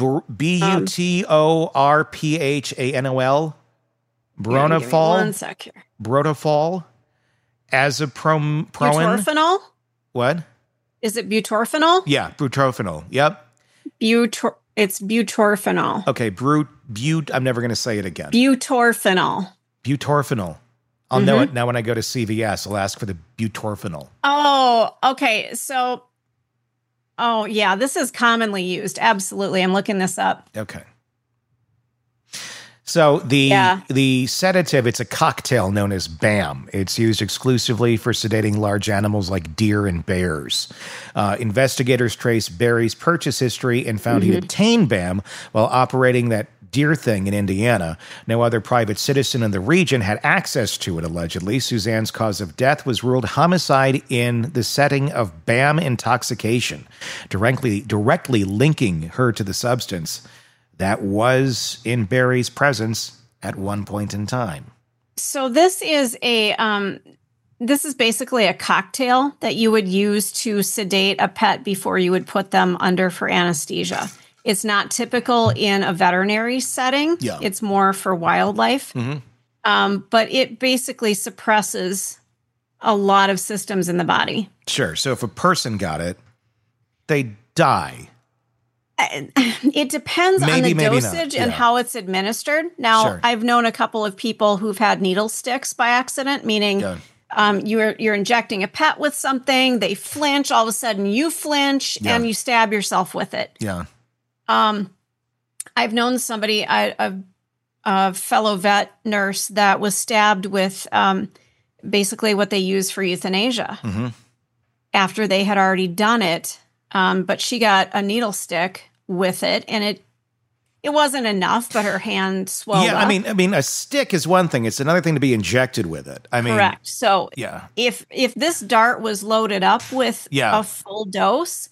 Butorphanol. Bronafol. One sec here. Brotafol. Azaproin. Butorphanol? What? Is it butorphanol? Yeah, butorphanol. Yep. It's butorphanol. Okay, I'm never going to say it again. Butorphanol. I'll know it now when I go to CVS. I'll ask for the butorphanol. Oh, okay. So, yeah, this is commonly used. Absolutely. I'm looking this up. Okay. So the sedative, it's a cocktail known as BAM. It's used exclusively for sedating large animals like deer and bears. Investigators traced Barry's purchase history and found he obtained BAM while operating that deer thing in Indiana. No other private citizen in the region had access to it, allegedly. Suzanne's cause of death was ruled homicide in the setting of BAM intoxication, directly linking her to the substance that was in Barry's presence at one point in time. So this is basically a cocktail that you would use to sedate a pet before you would put them under for anesthesia. It's not typical in a veterinary setting. Yeah. It's more for wildlife. But it basically suppresses a lot of systems in the body. Sure. So if a person got it, they die. It depends on the dosage and how it's administered. Now, I've known a couple of people who've had needle sticks by accident, meaning you're injecting a pet with something, they flinch, all of a sudden you flinch, and you stab yourself with it. Yeah. I've known somebody, a fellow vet nurse, that was stabbed with basically what they use for euthanasia after they had already done it. But she got a needle stick with it, and it wasn't enough, but her hand swelled up. I mean, a stick is one thing. It's another thing to be injected with it. I mean, correct. So if this dart was loaded up with a full dose,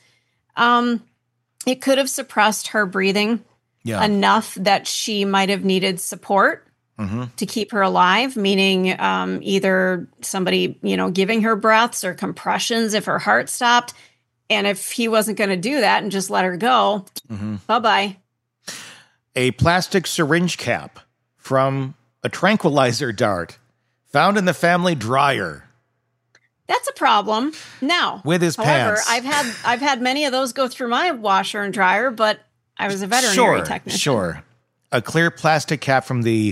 it could have suppressed her breathing enough that she might have needed support to keep her alive, meaning either somebody, giving her breaths or compressions if her heart stopped. And if he wasn't going to do that and just let her go, bye-bye. A plastic syringe cap from a tranquilizer dart found in the family dryer. That's a problem. Now, with his pants. I've had many of those go through my washer and dryer, but I was a veterinary technician. Sure. A clear plastic cap from the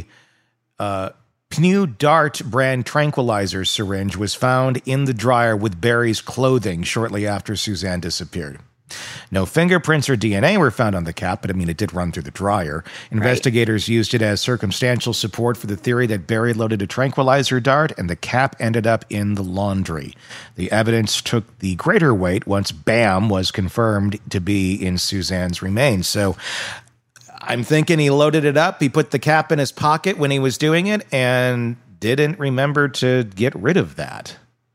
Pnew Dart brand tranquilizer syringe was found in the dryer with Barry's clothing shortly after Suzanne disappeared. No fingerprints or DNA were found on the cap, but it did run through the dryer. Investigators used it as circumstantial support for the theory that Barry loaded a tranquilizer dart and the cap ended up in the laundry. The evidence took the greater weight once BAM was confirmed to be in Suzanne's remains. So I'm thinking he loaded it up. He put the cap in his pocket when he was doing it and didn't remember to get rid of that.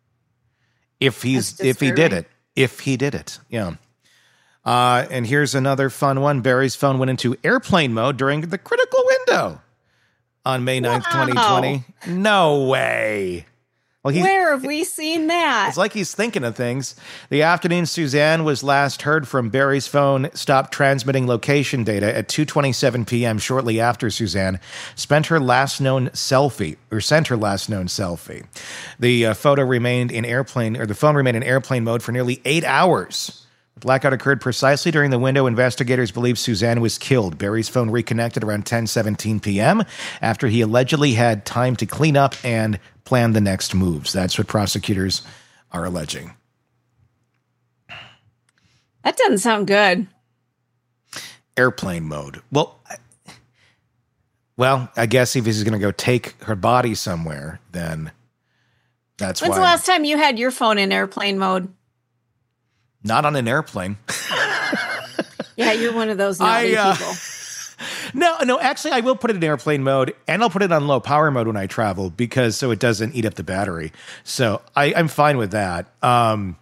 If he did it. Yeah. And here's another fun one. Barry's phone went into airplane mode during the critical window on May 9th, 2020. No way. Well, where have we seen that? It's like he's thinking of things. The afternoon Suzanne was last heard from, Barry's phone stopped transmitting location data at 2:27 p.m. shortly after Suzanne sent her last known selfie. The phone remained in airplane mode for nearly 8 hours. The blackout occurred precisely during the window investigators believe Suzanne was killed. Barry's phone reconnected around 10:17 p.m. after he allegedly had time to clean up and plan the next moves. That's what prosecutors are alleging. That doesn't sound good. Airplane mode. Well, I guess if he's going to go take her body somewhere, then that's why. When's the last time you had your phone in airplane mode? Not on an airplane. Yeah, you're one of those naughty people. No, actually, I will put it in airplane mode, and I'll put it on low power mode when I travel, so it doesn't eat up the battery. So I'm fine with that. But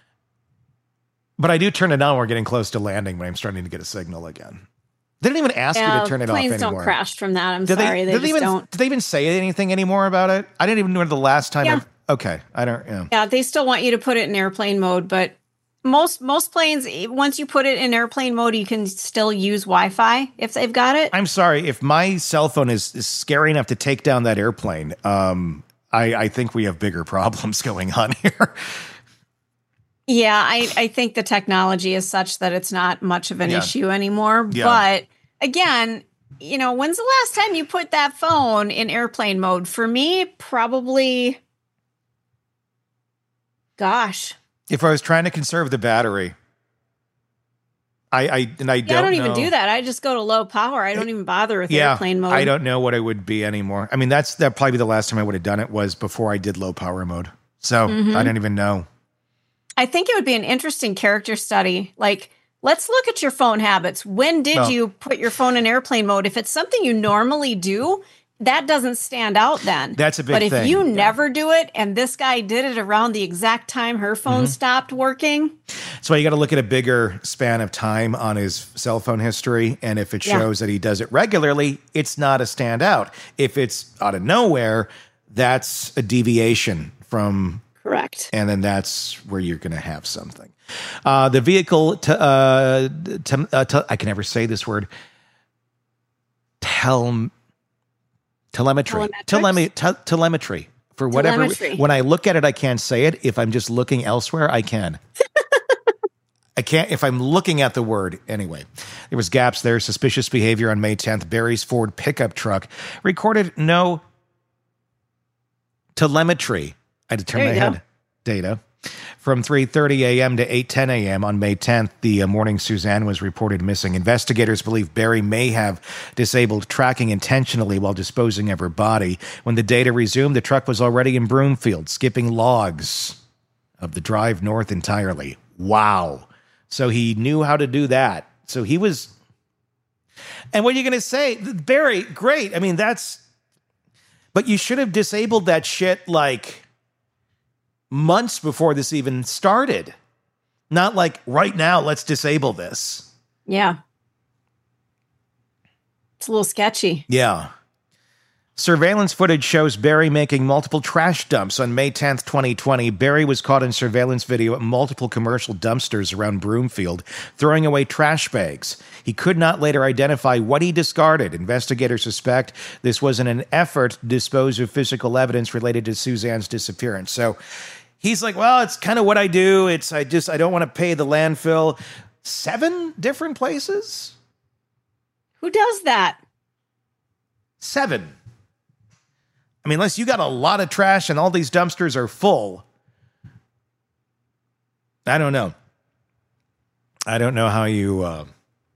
I do turn it on when we're getting close to landing when I'm starting to get a signal again. They didn't even ask you to turn it off anymore. Planes don't crash from that. I'm sorry. They just don't. Did they even say anything anymore about it? I didn't even know the last time. Yeah. Okay. I don't. Yeah. Yeah, they still want you to put it in airplane mode, but most planes, once you put it in airplane mode, you can still use Wi-Fi if they've got it. I'm sorry. If my cell phone is scary enough to take down that airplane, I think we have bigger problems going on here. Yeah, I think the technology is such that it's not much of an issue anymore. Yeah. But again, when's the last time you put that phone in airplane mode? For me, probably, gosh. If I was trying to conserve the battery, I don't even do that. I just go to low power. I don't even bother with airplane mode. I don't know what it would be anymore. I mean, that'd probably be the last time I would have done it was before I did low power mode. So I don't even know. I think it would be an interesting character study. Like, let's look at your phone habits. When did you put your phone in airplane mode? If it's something you normally do, that doesn't stand out then. That's a big thing. But if you never do it, and this guy did it around the exact time her phone stopped working. So you got to look at a bigger span of time on his cell phone history. And if it shows that he does it regularly, it's not a standout. If it's out of nowhere, that's a deviation from... Correct. And then that's where you're going to have something. The vehicle, I can never say this word, telemetry. For whatever, when I look at it, I can't say it. If I'm just looking elsewhere, I can. I can't, if I'm looking at the word. Anyway, there was gaps there. Suspicious behavior on May 10th. Barry's Ford pickup truck recorded no telemetry. I had to turn my head. Data. From 3:30 a.m. to 8:10 a.m. on May 10th, the morning Suzanne was reported missing. Investigators believe Barry may have disabled tracking intentionally while disposing of her body. When the data resumed, the truck was already in Broomfield, skipping logs of the drive north entirely. Wow. So he knew how to do that. So he was... And what are you going to say? Barry, great. I mean, that's... But you should have disabled that shit, like... months before this even started. Not like, right now, let's disable this. Yeah. It's a little sketchy. Yeah. Surveillance footage shows Barry making multiple trash dumps. On May 10th, 2020, Barry was caught in surveillance video at multiple commercial dumpsters around Broomfield, throwing away trash bags. He could not later identify what he discarded. Investigators suspect this was in an effort to dispose of physical evidence related to Suzanne's disappearance. So he's like, well, it's kind of what I do. I don't want to pay the landfill. 7 different places? Who does that? 7. I mean, unless you got a lot of trash and all these dumpsters are full. I don't know. I don't know how you...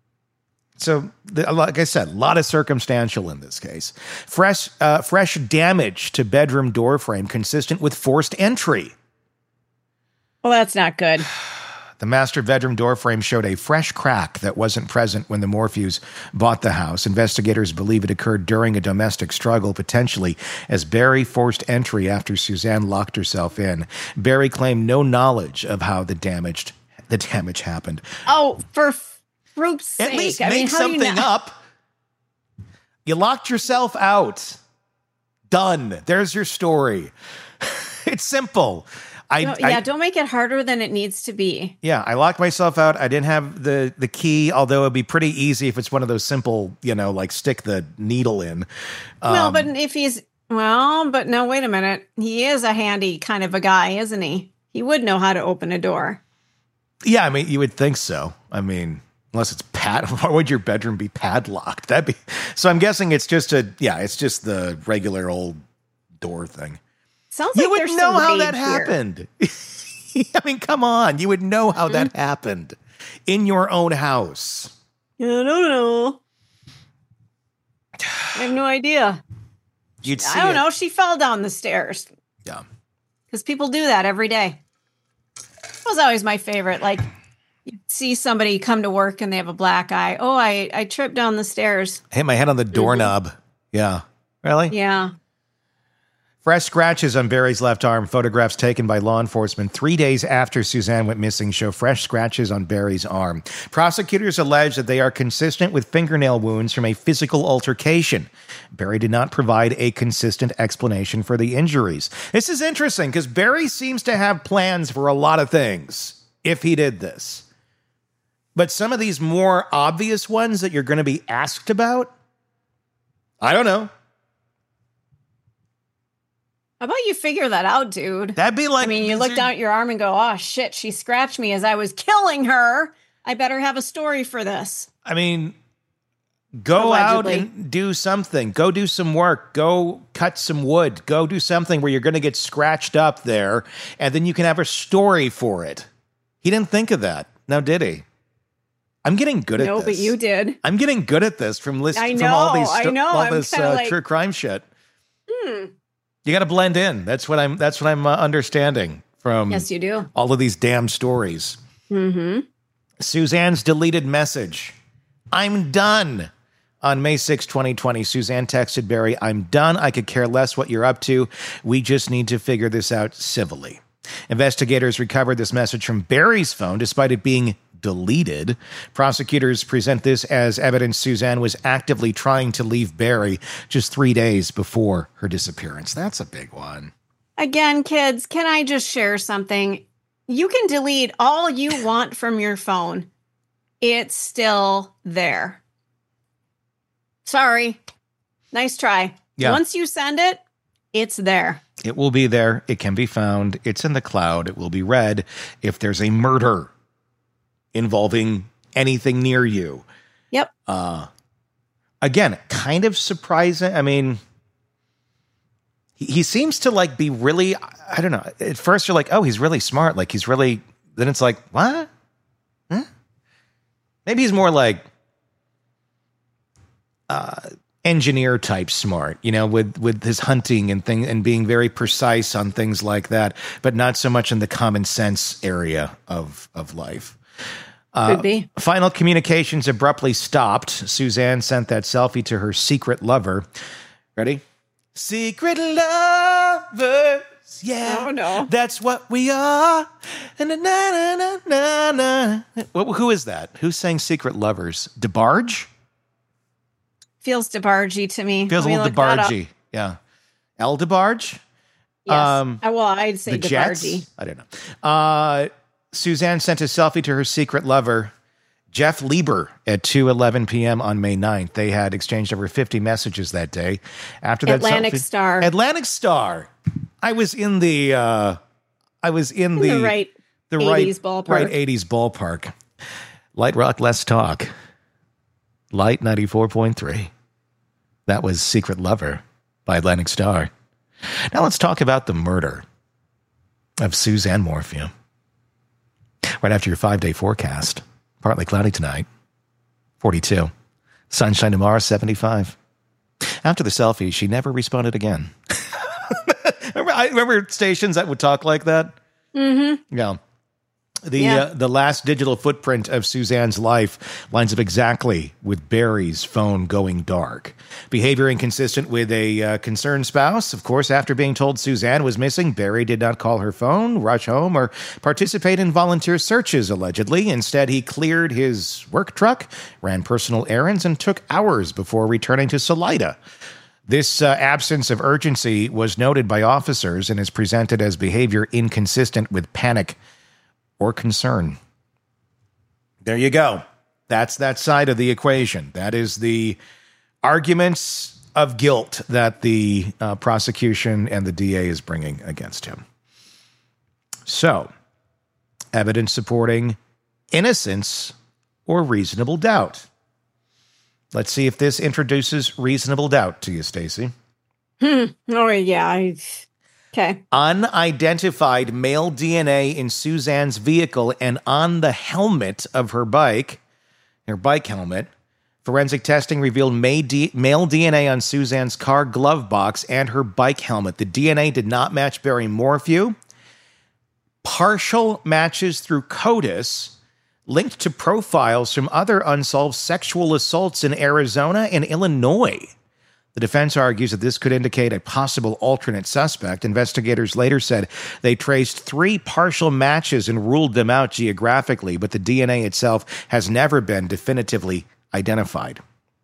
So, like I said, a lot of circumstantial in this case. Fresh damage to bedroom door frame consistent with forced entry. Well, that's not good. The master bedroom door frame showed a fresh crack that wasn't present when the Morphews bought the house. Investigators believe it occurred during a domestic struggle, potentially as Barry forced entry after Suzanne locked herself in. Barry claimed no knowledge of how the damage happened. Oh, for fruit's sake. At least make something up. You locked yourself out. Done. There's your story. It's simple. Don't make it harder than it needs to be. Yeah, I locked myself out. I didn't have the key, although it'd be pretty easy if it's one of those simple, like stick the needle in. But no, wait a minute. He is a handy kind of a guy, isn't he? He would know how to open a door. Yeah, I mean, you would think so. I mean, unless it's why would your bedroom be padlocked? So I'm guessing it's just the regular old door thing. Sounds like you would know how that happened. I mean, come on. You would know how that happened in your own house. I don't know. I have no idea. I don't know. She fell down the stairs. Yeah. Because people do that every day. That was always my favorite. Like, you see somebody come to work and they have a black eye. Oh, I tripped down the stairs. I hit my head on the doorknob. Yeah. Really? Yeah. Fresh scratches on Barry's left arm. Photographs taken by law enforcement 3 days after Suzanne went missing show fresh scratches on Barry's arm. Prosecutors allege that they are consistent with fingernail wounds from a physical altercation. Barry did not provide a consistent explanation for the injuries. This is interesting because Barry seems to have plans for a lot of things if he did this. But some of these more obvious ones that you're going to be asked about, I don't know. How about you figure that out, dude? That'd be like... you look down at your arm and go, oh, shit, she scratched me as I was killing her. I better have a story for this. I mean, go Allegedly. out and do something. Go do some work. Go cut some wood. Go do something where you're going to get scratched up there, and then you can have a story for it. He didn't think of that. Now, did he? I'm getting good at this. No, but you did. I'm getting good at this from listening from all this true crime shit. You got to blend in. That's what I'm understanding from. Yes, you do. All of these damn stories. Mm-hmm. Suzanne's deleted message. I'm done. On May 6, 2020, Suzanne texted Barry, I'm done. I could care less what you're up to. We just need to figure this out civilly. Investigators recovered this message from Barry's phone, despite it being deleted. Prosecutors present this as evidence Suzanne was actively trying to leave Barry just 3 days before her disappearance. That's a big one. Again, kids, can I just share something? You can delete all you want from your phone. It's still there. Sorry. Nice try. Yeah. Once you send it, it's there. It will be there. It can be found. It's in the cloud. It will be read if there's a murder involving anything near you. Yep. Again, kind of surprising. I mean, he seems to like be really, I don't know. At first you're like, oh, he's really smart. Like he's really, then it's like, what? Huh? Maybe he's more like engineer type smart, you know, with his hunting and and being very precise on things like that, but not so much in the common sense area of life. Could be. Final communications abruptly stopped. Suzanne sent that selfie to her secret lover. Ready? Secret lovers, yeah. Oh, no. That's what we are. Na-na-na-na-na. Who is that? Who's saying secret lovers? DeBarge? Feels DeBarge to me. Feels a little DeBarge. Yeah. El DeBarge? Yes. Well, I'd say the Jets? DeBarge. I don't know. Suzanne sent a selfie to her secret lover, Jeff Lieber, at 2:11 p.m. on May 9th. They had exchanged over 50 messages that day. After that, Atlantic Star. Atlantic Star. I was in the right 80s ballpark. Right 80s ballpark. Light rock, less talk. Light 94.3. That was Secret Lover by Atlantic Star. Now let's talk about the murder of Suzanne Morphew. Right after your 5-day forecast. Partly cloudy tonight, 42. Sunshine tomorrow, 75. After the selfie, she never responded again. remember stations that would talk like that? Mm-hmm. Yeah. The last digital footprint of Suzanne's life lines up exactly with Barry's phone going dark. Behavior inconsistent with a concerned spouse. Of course, after being told Suzanne was missing, Barry did not call her phone, rush home, or participate in volunteer searches, allegedly. Instead, he cleared his work truck, ran personal errands, and took hours before returning to Salida. This absence of urgency was noted by officers and is presented as behavior inconsistent with panic or concern. There you go. That's that side of the equation. That is the arguments of guilt that the prosecution and the DA is bringing against him. So, evidence supporting innocence or reasonable doubt. Let's see if this introduces reasonable doubt to you, Stacey. Oh, yeah. Okay. Unidentified male DNA in Suzanne's vehicle and on the helmet of her bike helmet. Forensic testing revealed male DNA on Suzanne's car glove box and her bike helmet. The DNA did not match Barry Morphew. Partial matches through CODIS linked to profiles from other unsolved sexual assaults in Arizona and Illinois. The defense argues that this could indicate a possible alternate suspect. Investigators later said they traced 3 partial matches and ruled them out geographically, but the DNA itself has never been definitively identified.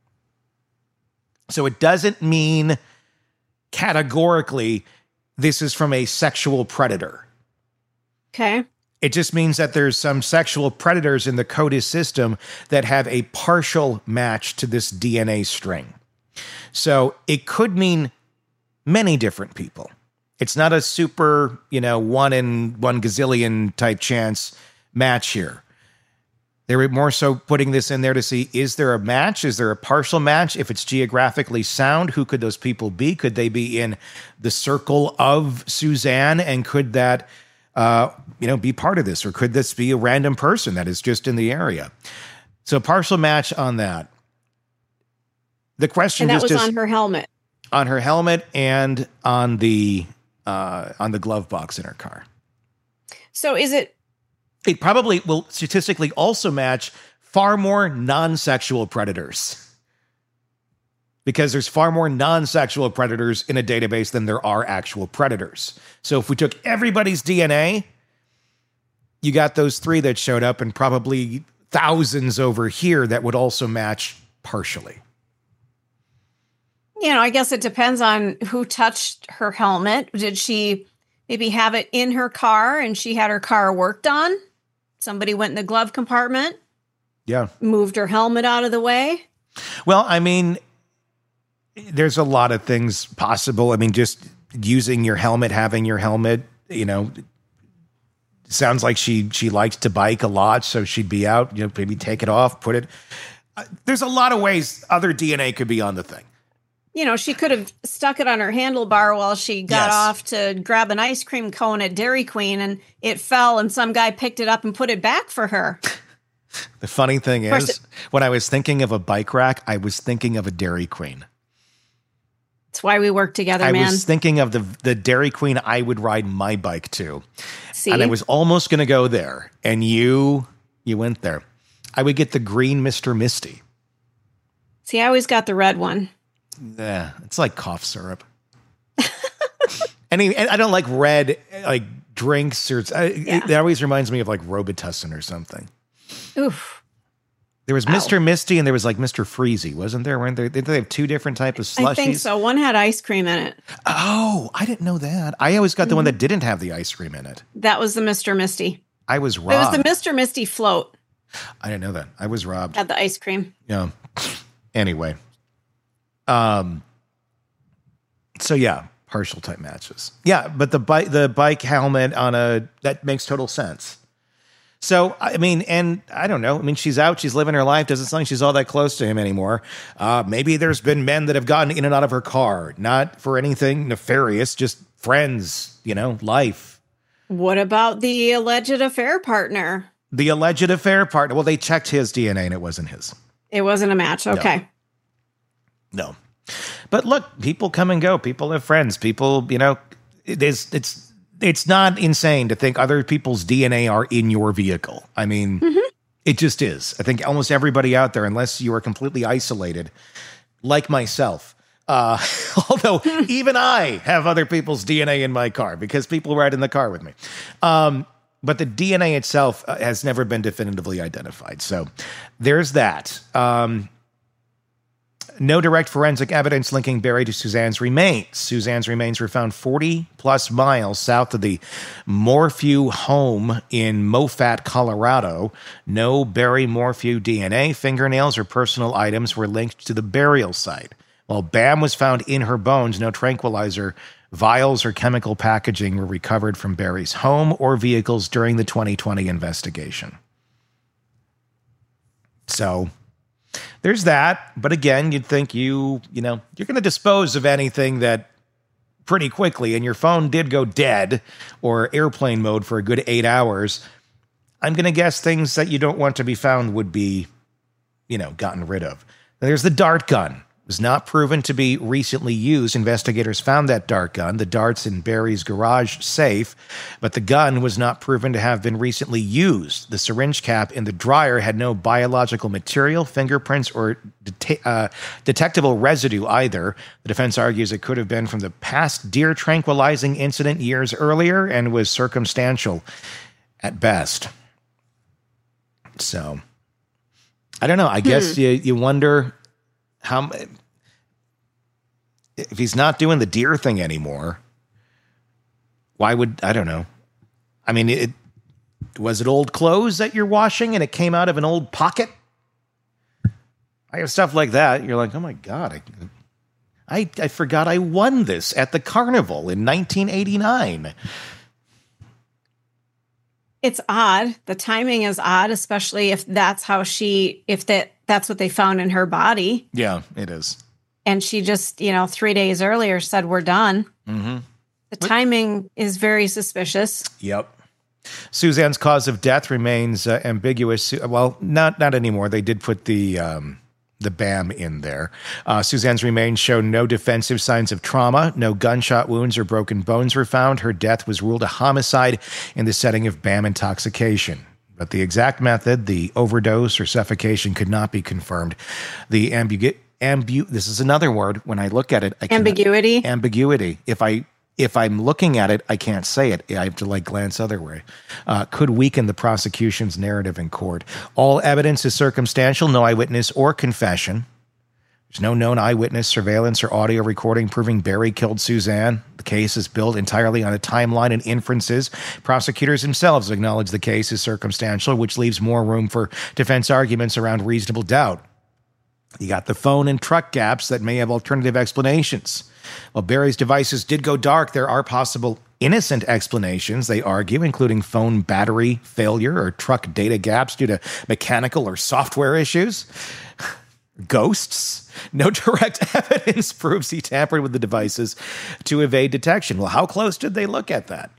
So it doesn't mean categorically this is from a sexual predator. Okay. It just means that there's some sexual predators in the CODIS system that have a partial match to this DNA string. So it could mean many different people. It's not a super, 1 in 1 gazillion type chance match here. They were more so putting this in there to see, is there a match? Is there a partial match? If it's geographically sound, who could those people be? Could they be in the circle of Suzanne? And could that, be part of this? Or could this be a random person that is just in the area? So partial match on that. The question and that was on her helmet. On her helmet and on the glove box in her car. So is it? It probably will statistically also match far more non-sexual predators. Because there's far more non-sexual predators in a database than there are actual predators. So if we took everybody's DNA, you got those 3 that showed up and probably thousands over here that would also match partially. I guess it depends on who touched her helmet. Did she maybe have it in her car and she had her car worked on. Somebody went in the glove compartment. Yeah. Moved her helmet out of the way. Well, I mean, there's a lot of things possible. I mean, just using your helmet, having your helmet, sounds like she likes to bike a lot, so she'd be out, maybe take it off, put it. There's a lot of ways other DNA could be on the thing. She could have stuck it on her handlebar while she got off to grab an ice cream cone at Dairy Queen, and it fell, and some guy picked it up and put it back for her. The funny thing is, when I was thinking of a bike rack, I was thinking of a Dairy Queen. That's why we work together, man. I was thinking of the Dairy Queen I would ride my bike to. See? And I was almost going to go there, and you went there. I would get the green Mr. Misty. See, I always got the red one. Yeah, it's like cough syrup. And I don't like red like drinks or it always reminds me of like Robitussin or something. Oof. There was Mr. Misty and there was like Mr. Freezy, wasn't there? Weren't there? Did they have two different types of slushies? I think so. One had ice cream in it. Oh, I didn't know that. I always got the one that didn't have the ice cream in it. That was the Mr. Misty. I was robbed. It was the Mr. Misty float. I didn't know that. I was robbed. Had the ice cream. Yeah. Anyway. So yeah, partial type matches. Yeah, but the bike helmet that makes total sense. So, I mean, and I don't know. I mean, she's out. She's living her life. Doesn't sound like she's all that close to him anymore. Maybe there's been men that have gotten in and out of her car. Not for anything nefarious, just friends, life. What about the alleged affair partner? The alleged affair partner. Well, they checked his DNA and it wasn't his. It wasn't a match. Okay. No. But look, people come and go. People have friends. People, it's not insane to think other people's DNA are in your vehicle. I mean, It just is. I think almost everybody out there, unless you are completely isolated, like myself, although even I have other people's DNA in my car because people ride in the car with me. But the DNA itself has never been definitively identified. So there's that. No direct forensic evidence linking Barry to Suzanne's remains. Suzanne's remains were found 40-plus miles south of the Morphew home in Moffat, Colorado. No Barry Morphew DNA, fingernails, or personal items were linked to the burial site. While BAM was found in her bones, no tranquilizer vials or chemical packaging were recovered from Barry's home or vehicles during the 2020 investigation. So there's that. But again, you'd think you're going to dispose of anything that pretty quickly, and your phone did go dead or airplane mode for a good 8 hours. I'm going to guess things that you don't want to be found would be, gotten rid of. Now, there's the dart gun. It was not proven to be recently used. Investigators found that dart gun, the darts in Barry's garage safe, but the gun was not proven to have been recently used. The syringe cap in the dryer had no biological material, fingerprints, or detectable residue either. The defense argues it could have been from the past deer tranquilizing incident years earlier and was circumstantial at best. So, I don't know. I guess you wonder how, if he's not doing the deer thing anymore, why would, I don't know. I mean, was it old clothes that you're washing and it came out of an old pocket? I have stuff like that. You're like, oh my God, I forgot I won this at the carnival in 1989. It's odd. The timing is odd, especially if that's how that's what they found in her body. Yeah, it is. And she just, 3 days earlier said, we're done. Mm-hmm. The timing is very suspicious. Yep. Suzanne's cause of death remains ambiguous. Well, not anymore. They did put the BAM in there. Suzanne's remains show no defensive signs of trauma. No gunshot wounds or broken bones were found. Her death was ruled a homicide in the setting of BAM intoxication. But the exact method, the overdose or suffocation, could not be confirmed. The this is another word. When I look at it, ambiguity. Ambiguity. If I'm looking at it, I can't say it. I have to glance other way. Could weaken the prosecution's narrative in court. All evidence is circumstantial. No eyewitness or confession. There's no known eyewitness surveillance or audio recording proving Barry killed Suzanne. The case is built entirely on a timeline and inferences. Prosecutors themselves acknowledge the case is circumstantial, which leaves more room for defense arguments around reasonable doubt. You got the phone and truck gaps that may have alternative explanations. While Barry's devices did go dark, there are possible innocent explanations, they argue, including phone battery failure or truck data gaps due to mechanical or software issues. Ghosts? No direct evidence proves he tampered with the devices to evade detection. Well, how close did they look at that?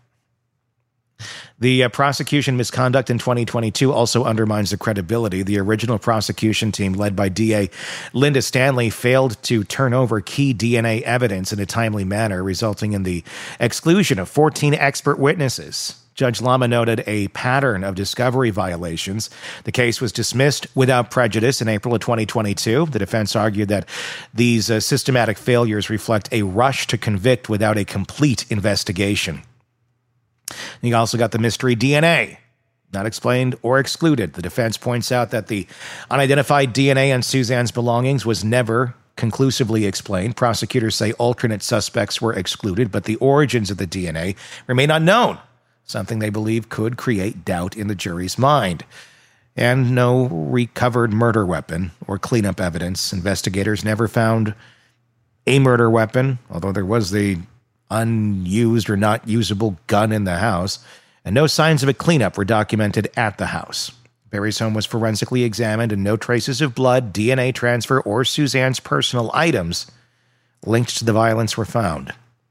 The prosecution misconduct in 2022 also undermines the credibility. The original prosecution team, led by DA Linda Stanley, failed to turn over key DNA evidence in a timely manner, resulting in the exclusion of 14 expert witnesses. Judge Lama noted a pattern of discovery violations. The case was dismissed without prejudice in April of 2022. The defense argued that these systematic failures reflect a rush to convict without a complete investigation. You also got the mystery DNA, not explained or excluded. The defense points out that the unidentified DNA on Suzanne's belongings was never conclusively explained. Prosecutors say alternate suspects were excluded, but the origins of the DNA remain unknown, something they believe could create doubt in the jury's mind. And no recovered murder weapon or cleanup evidence. Investigators never found a murder weapon, although there was the unused or not usable gun in the house, and no signs of a cleanup were documented at the house. Barry's home was forensically examined, and no traces of blood, DNA transfer, or Suzanne's personal items linked to the violence were found.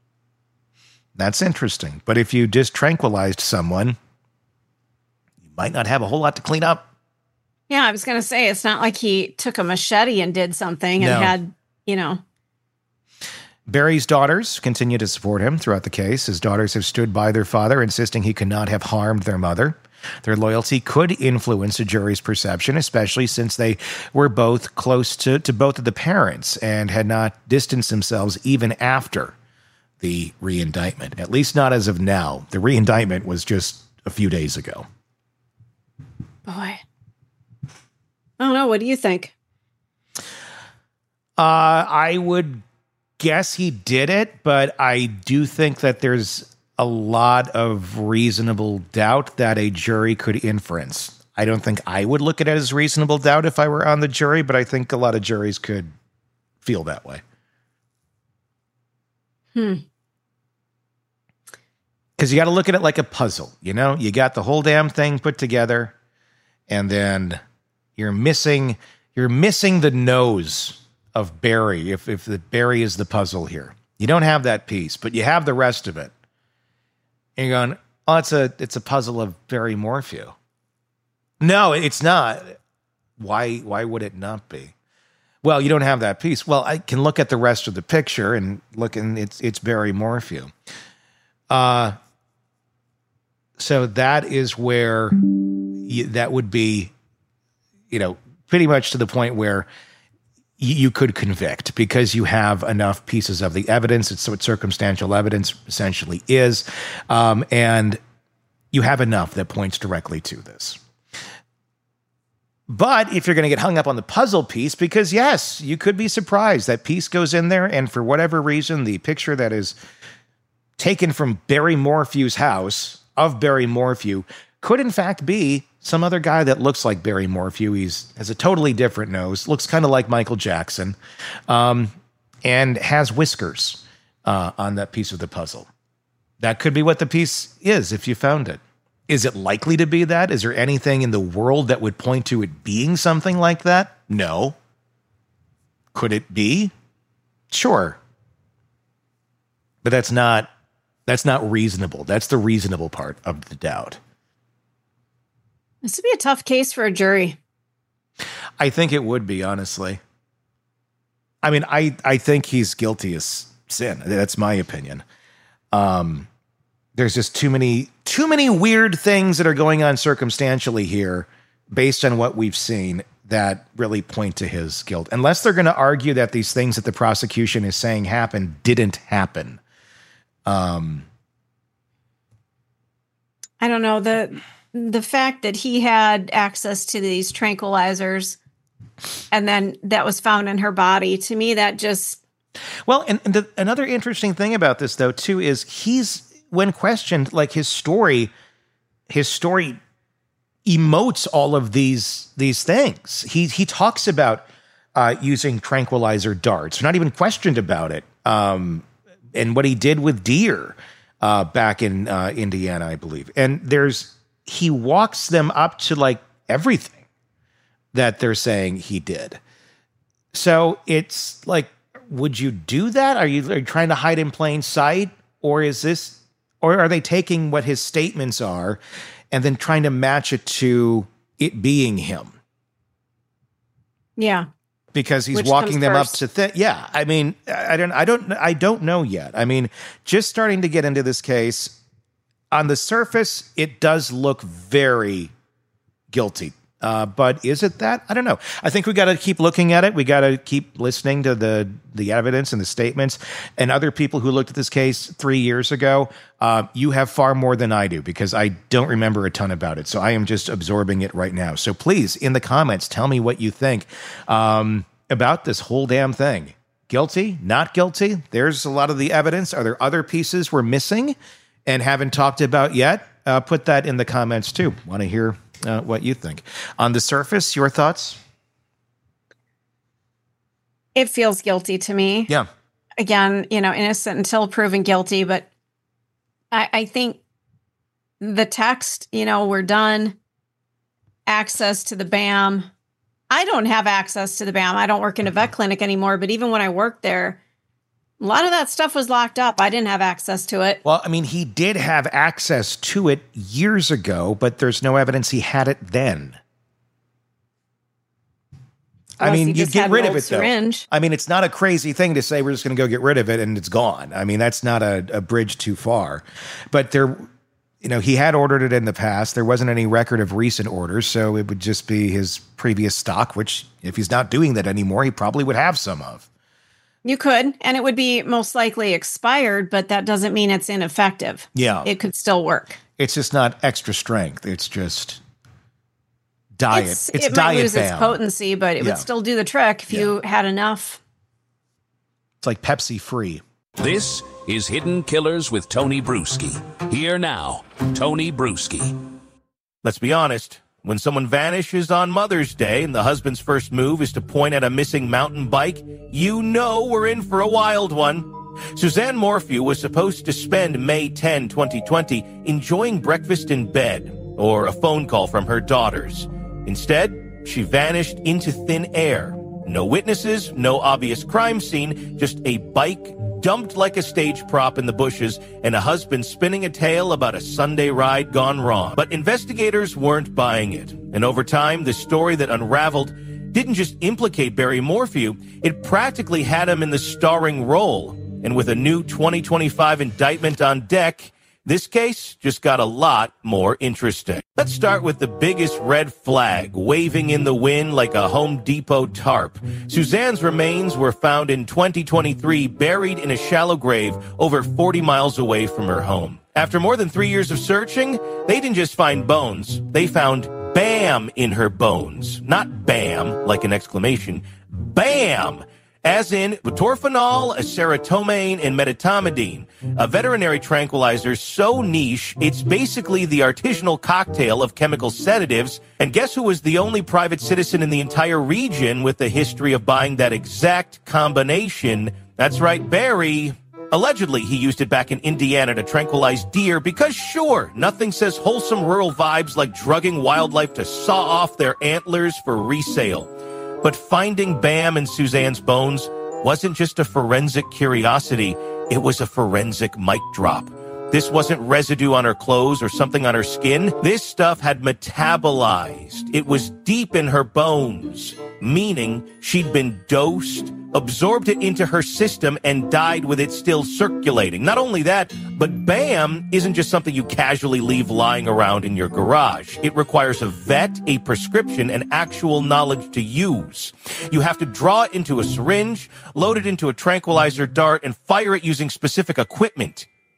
That's interesting, but if you just tranquilized someone, you might not have a whole lot to clean up. Yeah, I was going to say, it's not like he took a machete and did something and had, Barry's daughters continue to support him throughout the case. His daughters have stood by their father, insisting he could not have harmed their mother. Their loyalty could influence a jury's perception, especially since they were both close to both of the parents and had not distanced themselves even after the re-indictment. At least not as of now. The re-indictment was just a few days ago. Boy. I don't know. What do you think? I would guess he did it, but I do think that there's a lot of reasonable doubt that a jury could inference. I don't think I would look at it as reasonable doubt if I were on the jury, but I think a lot of juries could feel that way. Because you got to look at it like a puzzle, you got the whole damn thing put together, and then you're missing the nose of Barry, if the Barry is the puzzle here. You don't have that piece, but you have the rest of it. And you're going, oh, it's a puzzle of Barry Morphew. No, it's not. Why would it not be? Well, you don't have that piece. Well, I can look at the rest of the picture and look, and it's Barry Morphew. So that is where that would be, pretty much to the point where you could convict because you have enough pieces of the evidence. It's what circumstantial evidence essentially is. And you have enough that points directly to this. But if you're going to get hung up on the puzzle piece, because yes, you could be surprised that piece goes in there, and for whatever reason, the picture that is taken from Barry Morphew's house of Barry Morphew could in fact be some other guy that looks like Barry Morphew. Has a totally different nose, looks kind of like Michael Jackson, and has whiskers on that piece of the puzzle. That could be what the piece is if you found it. Is it likely to be that? Is there anything in the world that would point to it being something like that? No. Could it be? Sure. But that's not reasonable. That's the reasonable part of the doubt. This would be a tough case for a jury. I think it would be, honestly. I mean, I think he's guilty as sin. That's my opinion. There's just too many weird things that are going on circumstantially here based on what we've seen that really point to his guilt. Unless they're going to argue that these things that the prosecution is saying happened didn't happen. I don't know. The fact that he had access to these tranquilizers and then that was found in her body. To me, that just... Well, and another interesting thing about this, though, too, is when questioned, like his story emotes all of these things. He talks about using tranquilizer darts, not even questioned about it, and what he did with deer back in Indiana, I believe. And he walks them up to like everything that they're saying he did. So it's like, would you do that? Are you trying to hide in plain sight? Or are they taking what his statements are and then trying to match it to it being him? Yeah. Because he's walking them up to yeah. I mean, I don't know yet. I mean, just starting to get into this case, on the surface, it does look very guilty. But is it that? I don't know. I think we got to keep looking at it. We got to keep listening to the evidence and the statements and other people who looked at this case 3 years ago. You have far more than I do because I don't remember a ton about it. So I am just absorbing it right now. So please, in the comments, tell me what you think about this whole damn thing. Guilty? Not guilty? There's a lot of the evidence. Are there other pieces we're missing and haven't talked about yet? Put that in the comments too. Want to hear what you think. On the surface, your thoughts? It feels guilty to me. Yeah. Again, innocent until proven guilty. But I think the text, we're done. Access to the BAM. I don't have access to the BAM. I don't work in a vet clinic anymore. But even when I worked there, a lot of that stuff was locked up. I didn't have access to it. Well, I mean, he did have access to it years ago, but there's no evidence he had it then. I mean, you get rid of it, syringe. Though. I mean, it's not a crazy thing to say we're just going to go get rid of it and it's gone. I mean, that's not a bridge too far. But he had ordered it in the past. There wasn't any record of recent orders, so it would just be his previous stock, which if he's not doing that anymore, he probably would have some of. You could, and it would be most likely expired, but that doesn't mean it's ineffective. Yeah. It could still work. It's just not extra strength. It's just diet. It diet might lose BAM. its potency, but it would still do the trick if you had enough. It's like Pepsi free. This is Hidden Killers with Tony Bruschi. Here now, Tony Bruschi. Let's be honest. When someone vanishes on Mother's Day and the husband's first move is to point at a missing mountain bike, we're in for a wild one. Suzanne Morphew was supposed to spend May 10, 2020, enjoying breakfast in bed or a phone call from her daughters. Instead, she vanished into thin air. No witnesses, no obvious crime scene, just a bike dumped like a stage prop in the bushes and a husband spinning a tale about a Sunday ride gone wrong. But investigators weren't buying it. And over time, the story that unraveled didn't just implicate Barry Morphew, it practically had him in the starring role. And with a new 2025 indictment on deck, this case just got a lot more interesting. Let's start with the biggest red flag waving in the wind like a Home Depot tarp. Suzanne's remains were found in 2023 buried in a shallow grave over 40 miles away from her home. After more than 3 years of searching, they didn't just find bones. They found BAM in her bones. Not BAM, like an exclamation. BAM! As in butorphanol, acetaminophen, and medetomidine, a veterinary tranquilizer so niche, it's basically the artisanal cocktail of chemical sedatives. And guess who was the only private citizen in the entire region with a history of buying that exact combination? That's right, Barry. Allegedly, he used it back in Indiana to tranquilize deer because, sure, nothing says wholesome rural vibes like drugging wildlife to saw off their antlers for resale. But finding BAM in Suzanne's bones wasn't just a forensic curiosity, it was a forensic mic drop. This wasn't residue on her clothes or something on her skin. This stuff had metabolized. It was deep in her bones, meaning she'd been dosed, absorbed it into her system, and died with it still circulating. Not only that, but BAM isn't just something you casually leave lying around in your garage. It requires a vet, a prescription, and actual knowledge to use. You have to draw it into a syringe, load it into a tranquilizer dart, and fire it using specific equipment.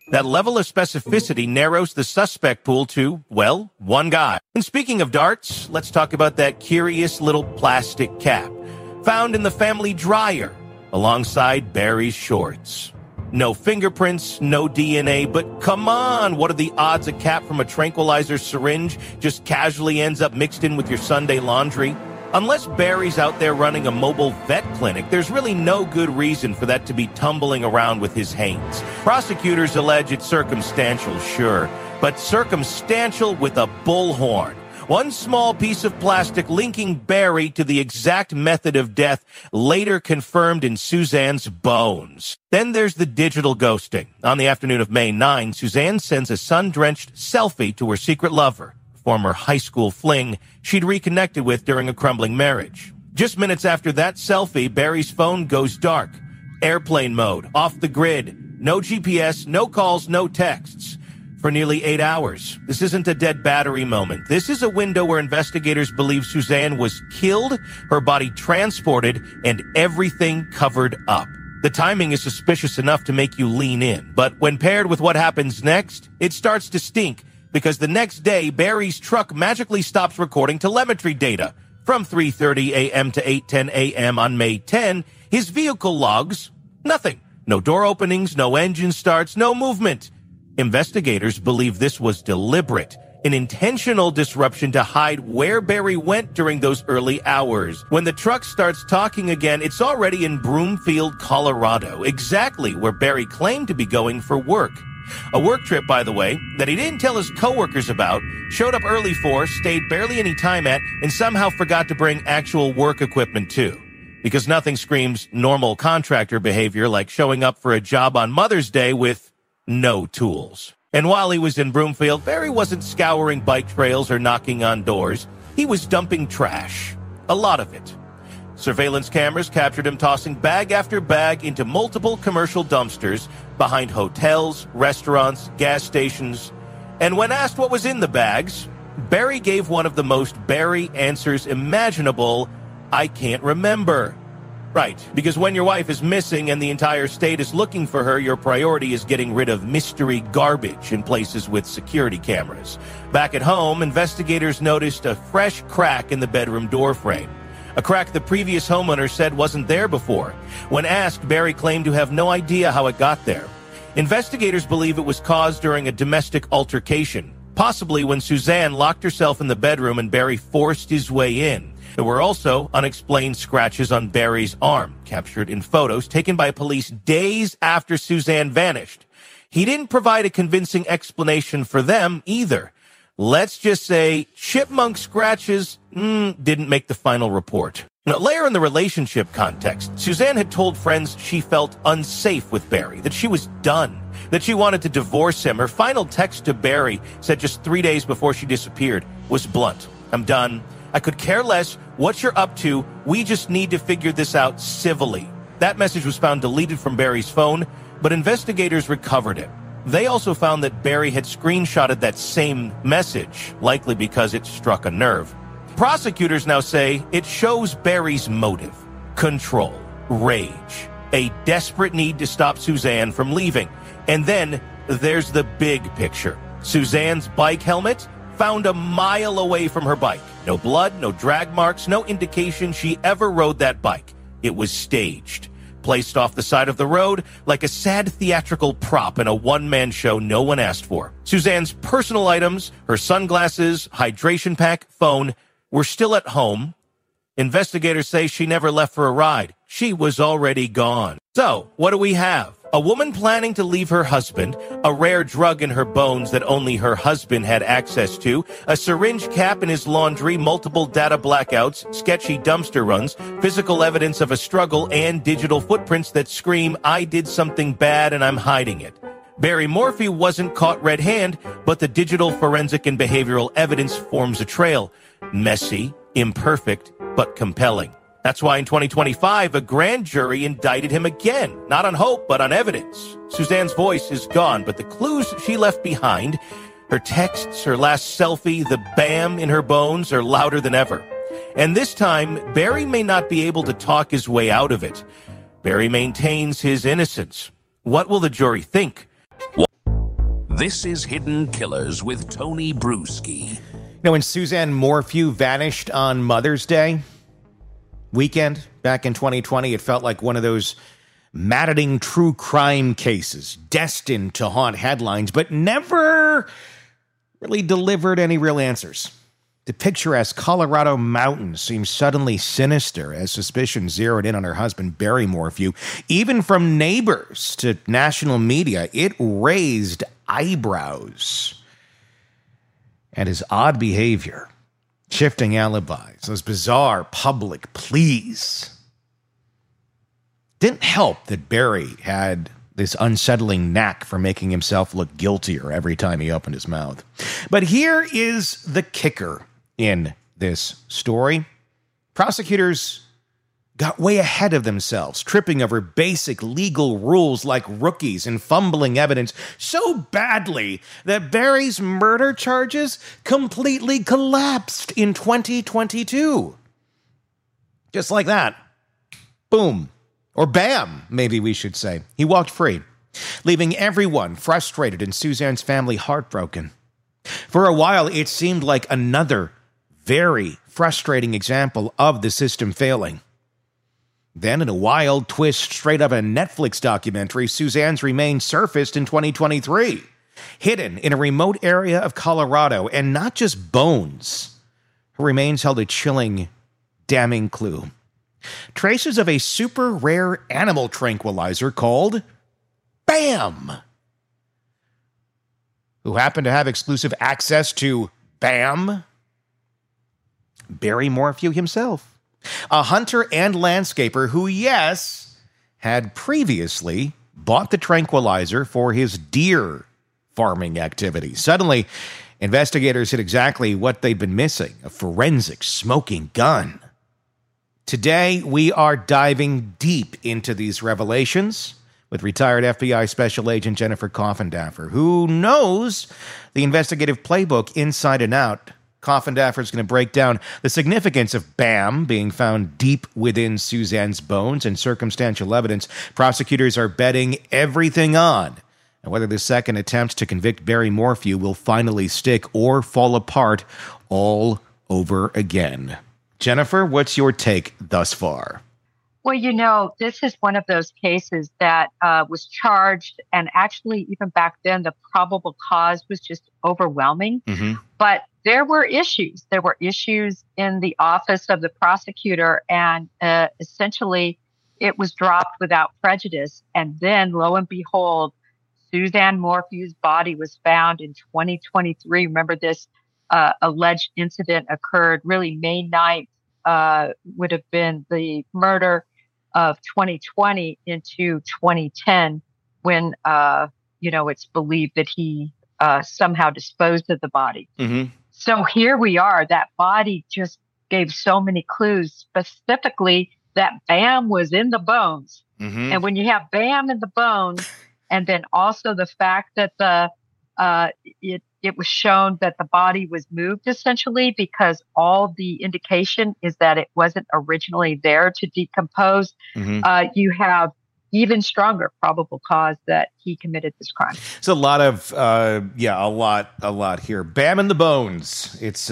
That level of specificity narrows the suspect pool to, well, one guy. And speaking of darts, let's talk about that curious little plastic cap found in the family dryer alongside Barry's shorts. No fingerprints, no DNA, but come on, what are the odds a cap from a tranquilizer syringe just casually ends up mixed in with your Sunday laundry? Unless Barry's out there running a mobile vet clinic, there's really no good reason for that to be tumbling around with his Hanes. Prosecutors allege it's circumstantial, sure, but circumstantial with a bullhorn. One small piece of plastic linking Barry to the exact method of death later confirmed in Suzanne's bones. Then there's the digital ghosting. On the afternoon of May 9, Suzanne sends a sun-drenched selfie to her secret lover, former high school fling she'd reconnected with during a crumbling marriage. Just minutes after that selfie, Barry's phone goes dark. Airplane mode, off the grid, no GPS, no calls, no texts. For nearly 8 hours. This isn't a dead battery moment. This is a window where investigators believe Suzanne was killed, her body transported, and everything covered up. The timing is suspicious enough to make you lean in, but when paired with what happens next, it starts to stink. Because the next day, Barry's truck magically stops recording telemetry data. From 3:30 a.m. to 8:10 a.m. on May 10, his vehicle logs nothing. No door openings, no engine starts, no movement. Investigators believe this was deliberate, an intentional disruption to hide where Barry went during those early hours. When the truck starts talking again, it's already in Broomfield, Colorado, exactly where Barry claimed to be going for work. A work trip, by the way, that he didn't tell his coworkers about, showed up early for, stayed barely any time at, and somehow forgot to bring actual work equipment too. Because nothing screams normal contractor behavior like showing up for a job on Mother's Day with no tools. And while he was in Broomfield, Barry wasn't scouring bike trails or knocking on doors. He was dumping trash. A lot of it. Surveillance cameras captured him tossing bag after bag into multiple commercial dumpsters behind hotels, restaurants, gas stations. And when asked what was in the bags, Barry gave one of the most Barry answers imaginable, "I can't remember." Right, because when your wife is missing and the entire state is looking for her, your priority is getting rid of mystery garbage in places with security cameras. Back at home, investigators noticed a fresh crack in the bedroom door frame. A crack the previous homeowner said wasn't there before. When asked, Barry claimed to have no idea how it got there. Investigators believe it was caused during a domestic altercation, possibly when Suzanne locked herself in the bedroom and Barry forced his way in. There were also unexplained scratches on Barry's arm, captured in photos taken by police days after Suzanne vanished. He didn't provide a convincing explanation for them either. Let's just say chipmunk scratches didn't make the final report. Now, layer in the relationship context. Suzanne had told friends she felt unsafe with Barry, that she was done, that she wanted to divorce him. Her final text to Barry, said just 3 days before she disappeared, was blunt. "I'm done. I could care less what you're up to. We just need to figure this out civilly." That message was found deleted from Barry's phone, but investigators recovered it. They also found that Barry had screenshotted that same message, likely because it struck a nerve. Prosecutors now say it shows Barry's motive: control, rage, a desperate need to stop Suzanne from leaving. And then there's the big picture. Suzanne's bike helmet found a mile away from her bike. No blood, no drag marks, no indication she ever rode that bike. It was staged, placed off the side of the road like a sad theatrical prop in a one-man show no one asked for. Suzanne's personal items, her sunglasses, hydration pack, phone, were still at home. Investigators say she never left for a ride. She was already gone. So, what do we have? A woman planning to leave her husband, a rare drug in her bones that only her husband had access to, a syringe cap in his laundry, multiple data blackouts, sketchy dumpster runs, physical evidence of a struggle, and digital footprints that scream, "I did something bad and I'm hiding it." Barry Morphy wasn't caught red-handed, but the digital forensic and behavioral evidence forms a trail. Messy, imperfect, but compelling. That's why in 2025, a grand jury indicted him again, not on hope, but on evidence. Suzanne's voice is gone, but the clues she left behind, her texts, her last selfie, the bam in her bones are louder than ever. And this time, Barry may not be able to talk his way out of it. Barry maintains his innocence. What will the jury think? This is Hidden Killers with Tony Bruschi. You know, when Suzanne Morphew vanished on Mother's Day weekend back in 2020, it felt like one of those maddening true crime cases destined to haunt headlines, but never really delivered any real answers. The picturesque Colorado mountains seemed suddenly sinister as suspicion zeroed in on her husband, Barry Morphew. Even from neighbors to national media, it raised eyebrows. And his odd behavior, shifting alibis, those bizarre public pleas, didn't help that Barry had this unsettling knack for making himself look guiltier every time he opened his mouth. But here is the kicker in this story. Prosecutors got way ahead of themselves, tripping over basic legal rules like rookies and fumbling evidence so badly that Barry's murder charges completely collapsed in 2022. Just like that. Boom. Or bam, maybe we should say. He walked free, leaving everyone frustrated and Suzanne's family heartbroken. For a while, it seemed like another very frustrating example of the system failing. Then, in a wild twist straight up a Netflix documentary, Suzanne's remains surfaced in 2023, hidden in a remote area of Colorado, and not just bones. Her remains held a chilling, damning clue. Traces of a super rare animal tranquilizer called BAM. Who happened to have exclusive access to BAM? Barry Morphew himself. A hunter and landscaper who, yes, had previously bought the tranquilizer for his deer farming activity. Suddenly, investigators hit exactly what they'd been missing: a forensic smoking gun. Today, we are diving deep into these revelations with retired FBI Special Agent Jennifer Coffindaffer, who knows the investigative playbook inside and out. Coffindaffer is going to break down the significance of BAM being found deep within Suzanne's bones and circumstantial evidence prosecutors are betting everything on, and whether the second attempt to convict Barry Morphew will finally stick or fall apart all over again. Jennifer, what's your take thus far? Well, you know, this is one of those cases that was charged, and actually, even back then, the probable cause was just overwhelming. Mm-hmm. But there were issues. There were issues in the office of the prosecutor, and essentially, it was dropped without prejudice. And then, lo and behold, Suzanne Morphew's body was found in 2023. Remember, this alleged incident occurred really May 9th, would have been the murder of 2020 into 2010 when, it's believed that he somehow disposed of the body. Mm-hmm. So here we are. That body just gave so many clues, specifically that BAM was in the bones. Mm-hmm. And when you have BAM in the bones, and then also the fact that it was shown that the body was moved essentially because all the indication is that it wasn't originally there to decompose. Mm-hmm. You have even stronger probable cause that he committed this crime. It's a lot of, a lot here. BAM in the bones. It's,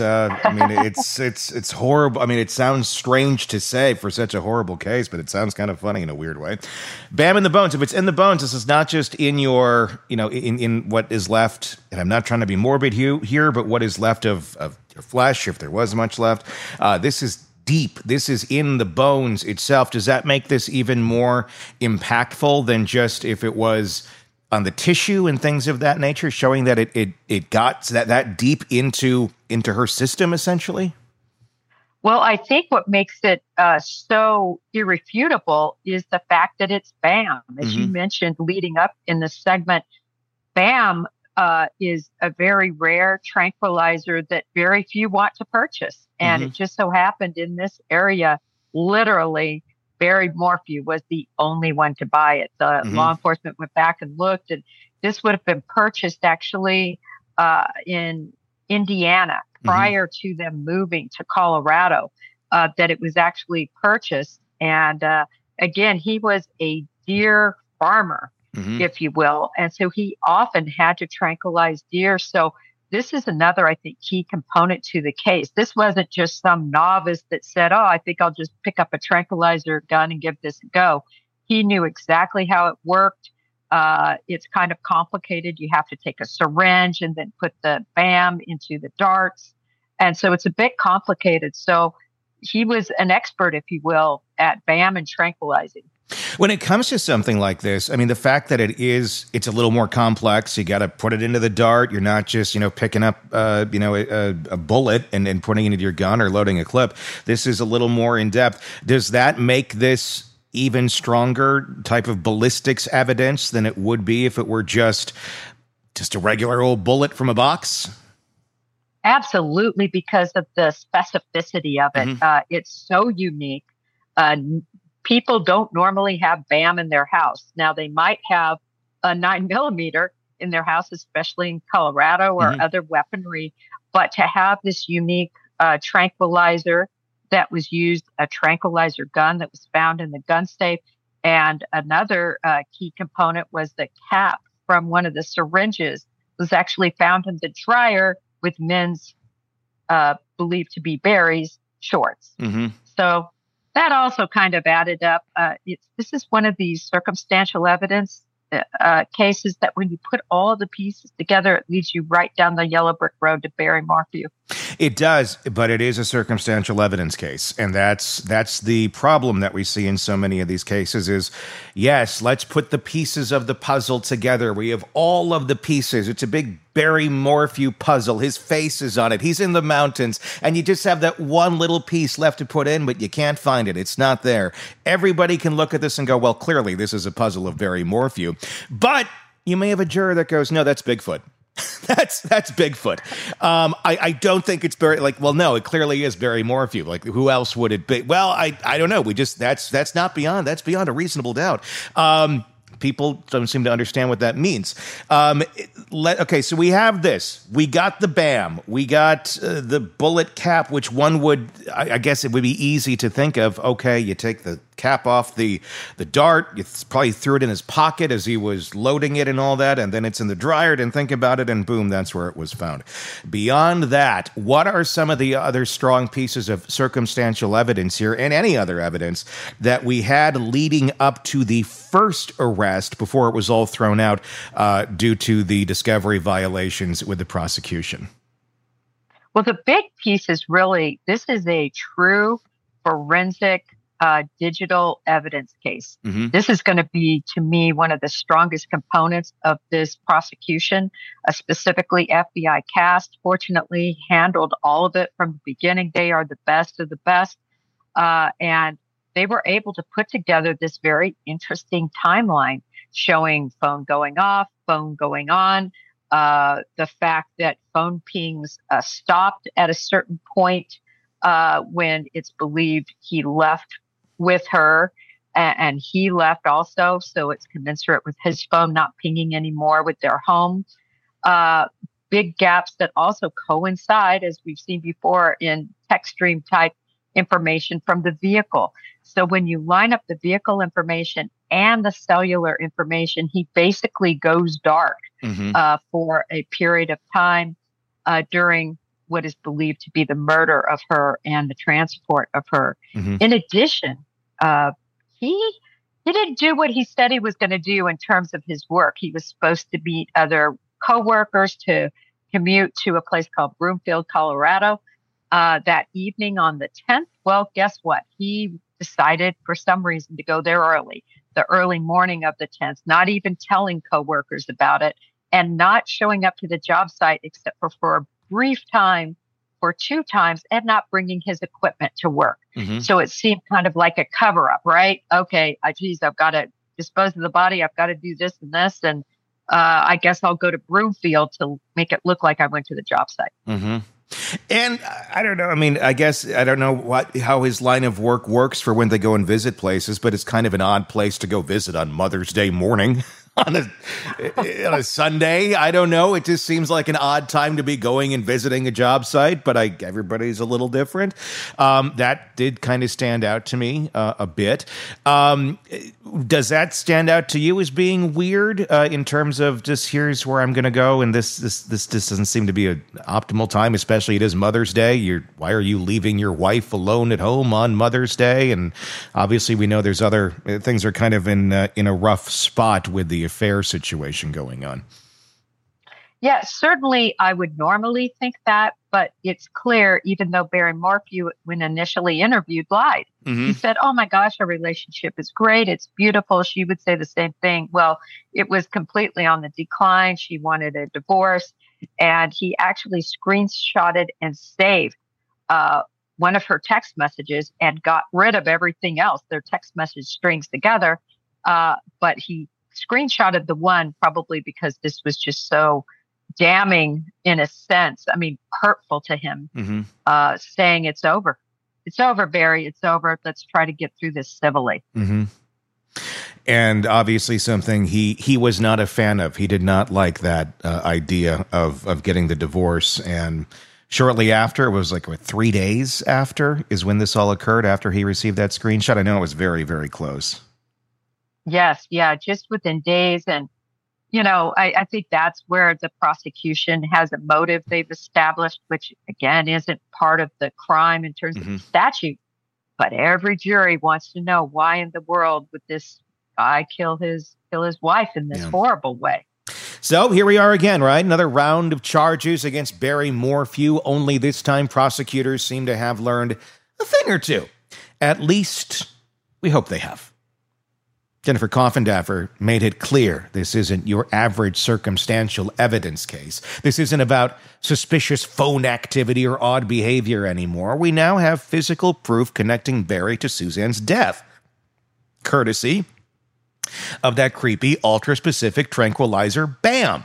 it's horrible. I mean, it sounds strange to say for such a horrible case, but it sounds kind of funny in a weird way. BAM in the bones. If it's in the bones, this is not just in your, in what is left, and I'm not trying to be morbid here, but what is left of your flesh, if there was much left. This is deep. This is in the bones itself. Does that make this even more impactful than just if it was on the tissue and things of that nature, showing that it got that deep into her system, essentially? Well, I think what makes it so irrefutable is the fact that it's BAM. As you mentioned leading up in this segment, BAM is a very rare tranquilizer that very few want to purchase. And it just so happened in this area, literally, Barry Morphew was the only one to buy it. The law enforcement went back and looked, and this would have been purchased actually in Indiana prior to them moving to Colorado, that it was actually purchased. And again, he was a deer farmer. if you will. And so he often had to tranquilize deer. So this is another, I think, key component to the case. This wasn't just some novice that said, oh, I think I'll just pick up a tranquilizer gun and give this a go. He knew exactly how it worked. It's kind of complicated. You have to take a syringe and then put the BAM into the darts. And so it's a bit complicated. So he was an expert, if you will, at BAM and tranquilizing. When it comes to something like this, I mean, the fact that it's a little more complex. You got to put it into the dart. You're not just, picking up, a bullet and putting it into your gun or loading a clip. This is a little more in depth. Does that make this even stronger type of ballistics evidence than it would be if it were just a regular old bullet from a box? Absolutely, because of the specificity of it. It's so unique. People don't normally have BAM in their house. Now, they might have a 9mm in their house, especially in Colorado or other weaponry. But to have this unique tranquilizer that was used, a tranquilizer gun that was found in the gun safe, and another key component was the cap from one of the syringes was actually found in the dryer with men's believed to be Barry's shorts. So that also kind of added up. This is one of these circumstantial evidence cases that when you put all the pieces together, it leads you right down the yellow brick road to Barry Morphew. It does, but it is a circumstantial evidence case. And that's the problem that we see in so many of these cases is, yes, let's put the pieces of the puzzle together. We have all of the pieces. It's a big Barry Morphew puzzle. His face is on it. He's in the mountains. And you just have that one little piece left to put in, but you can't find it. It's not there. Everybody can look at this and go, well, clearly this is a puzzle of Barry Morphew. But you may have a juror that goes, no, that's Bigfoot. That's Bigfoot. I don't think it's Barry. No, it clearly is Barry Morphew. Who else would it be? Well, I don't know. That's beyond a reasonable doubt. People don't seem to understand what that means. Okay, so we have this. We got the BAM. We got the bullet cap, which one would, I guess it would be easy to think of. Okay, you take the cap off the dart. You probably threw it in his pocket as he was loading it and all that, and then it's in the dryer. Didn't think about it, and boom, that's where it was found. Beyond that, what are some of the other strong pieces of circumstantial evidence here, and any other evidence that we had leading up to the first arrest before it was all thrown out due to the discovery violations with the prosecution? Well, the big piece is really, this is a true forensic digital evidence case. This is going to be, to me, one of the strongest components of this prosecution. Specifically, FBI CAST, fortunately, handled all of it from the beginning. They are the best of the best. And they were able to put together this very interesting timeline showing phone going off, phone going on, the fact that phone pings stopped at a certain point when it's believed he left with her and he left also. So it's commensurate with his phone not pinging anymore with their home. Big gaps that also coincide, as we've seen before, in text stream type information from the vehicle. So when you line up the vehicle information and the cellular information, he basically goes dark for a period of time during what is believed to be the murder of her and the transport of her. In addition, he didn't do what he said he was going to do in terms of his work. He was supposed to meet other coworkers to commute to a place called Broomfield, Colorado, that evening on the 10th. Well, guess what? He decided for some reason to go there early, the early morning of the 10th, not even telling coworkers about it and not showing up to the job site except for a brief time for 2 times and not bringing his equipment to work. So it seemed kind of like a cover up, right? Okay, I've got to dispose of the body. I've got to do this and this. And I guess I'll go to Broomfield to make it look like I went to the job site. And I don't know. I mean, I guess I don't know how his line of work works for when they go and visit places, but it's kind of an odd place to go visit on Mother's Day morning. on a Sunday. I don't know. It just seems like an odd time to be going and visiting a job site, but everybody's a little different. That did kind of stand out to me a bit. Does that stand out to you as being weird in terms of just here's where I'm going to go, and this doesn't seem to be an optimal time, especially it is Mother's Day. Why are you leaving your wife alone at home on Mother's Day? And obviously we know there's other things are kind of in a rough spot with the affair situation going on. Yeah, certainly I would normally think that, but it's clear, even though Barry Morphew, when initially interviewed, lied. Mm-hmm. He said, oh my gosh, our relationship is great. It's beautiful. She would say the same thing. Well, it was completely on the decline. She wanted a divorce, and he actually screenshotted and saved one of her text messages and got rid of everything else. Their text message strings together. But he screenshotted the one probably because this was just so damning in a sense. I mean, hurtful to him, saying it's over. It's over, Barry. It's over. Let's try to get through this civilly. Mm-hmm. And obviously something he was not a fan of. He did not like that idea of getting the divorce. And shortly after, it was like 3 days after is when this all occurred, after he received that screenshot. I know it was very, very close. Yes. Yeah. Just within days. And, I think that's where the prosecution has a motive they've established, which again, isn't part of the crime in terms of the statute. But every jury wants to know, why in the world would this guy kill his wife in this horrible way? So here we are again, right? Another round of charges against Barry Morphew. Only this time prosecutors seem to have learned a thing or two. At least we hope they have. Jennifer Coffindaffer made it clear this isn't your average circumstantial evidence case. This isn't about suspicious phone activity or odd behavior anymore. We now have physical proof connecting Barry to Suzanne's death, courtesy of that creepy, ultra-specific tranquilizer, BAM.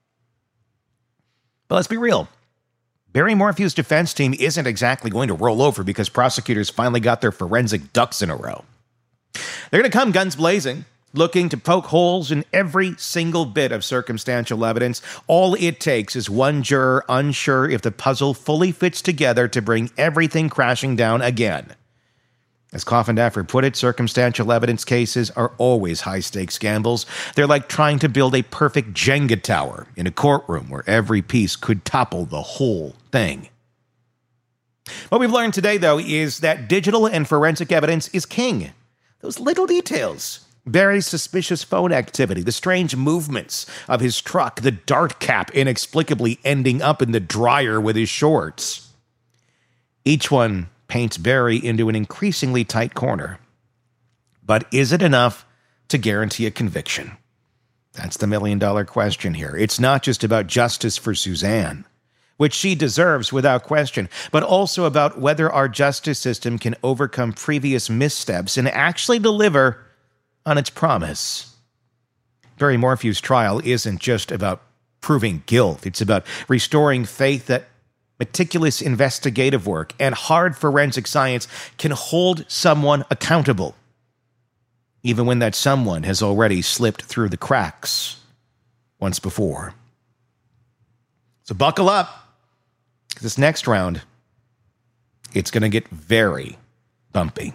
But let's be real. Barry Morphew's defense team isn't exactly going to roll over because prosecutors finally got their forensic ducks in a row. They're going to come guns blazing, looking to poke holes in every single bit of circumstantial evidence. All it takes is one juror unsure if the puzzle fully fits together to bring everything crashing down again. As Coffindaffer put it, circumstantial evidence cases are always high-stakes gambles. They're like trying to build a perfect Jenga tower in a courtroom where every piece could topple the whole thing. What we've learned today, though, is that digital and forensic evidence is king. Those little details. Barry's suspicious phone activity, the strange movements of his truck, the dart cap inexplicably ending up in the dryer with his shorts. Each one paints Barry into an increasingly tight corner. But is it enough to guarantee a conviction? That's the million-dollar question here. It's not just about justice for Suzanne, which she deserves without question, but also about whether our justice system can overcome previous missteps and actually deliver on its promise. Barry Morphew's trial isn't just about proving guilt. It's about restoring faith that meticulous investigative work and hard forensic science can hold someone accountable, even when that someone has already slipped through the cracks once before. So buckle up. This next round, it's going to get very bumpy.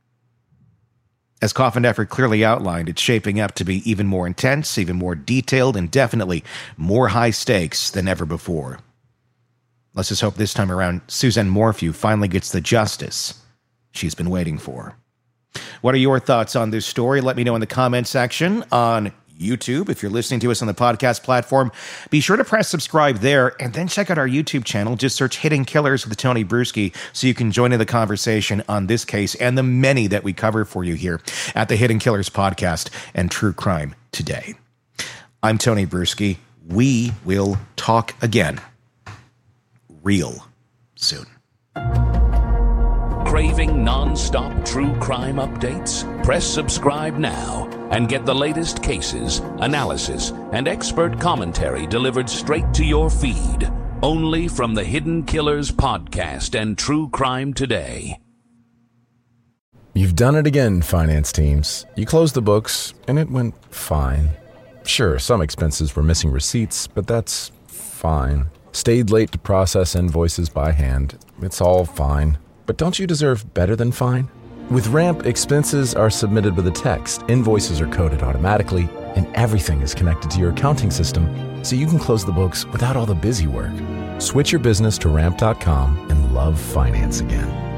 As Coffindaffer clearly outlined, it's shaping up to be even more intense, even more detailed, and definitely more high stakes than ever before. Let's just hope this time around Suzanne Morphew finally gets the justice she's been waiting for. What are your thoughts on this story? Let me know in the comment section on YouTube. If you're listening to us on the podcast platform, be sure to press subscribe there and then check out our YouTube channel. Just search Hidden Killers with Tony Bruschi so you can join in the conversation on this case and the many that we cover for you here at the Hidden Killers podcast and True Crime Today. I'm Tony Bruschi. We will talk again real soon. Craving non-stop true crime updates? Press subscribe now and get the latest cases, analysis, and expert commentary delivered straight to your feed. Only from the Hidden Killers podcast and True Crime Today. You've done it again, finance teams. You closed the books, and it went fine. Sure, some expenses were missing receipts, but that's fine. Stayed late to process invoices by hand. It's all fine. But don't you deserve better than fine? With Ramp, expenses are submitted with a text, invoices are coded automatically, and everything is connected to your accounting system, so you can close the books without all the busy work. Switch your business to Ramp.com and love finance again.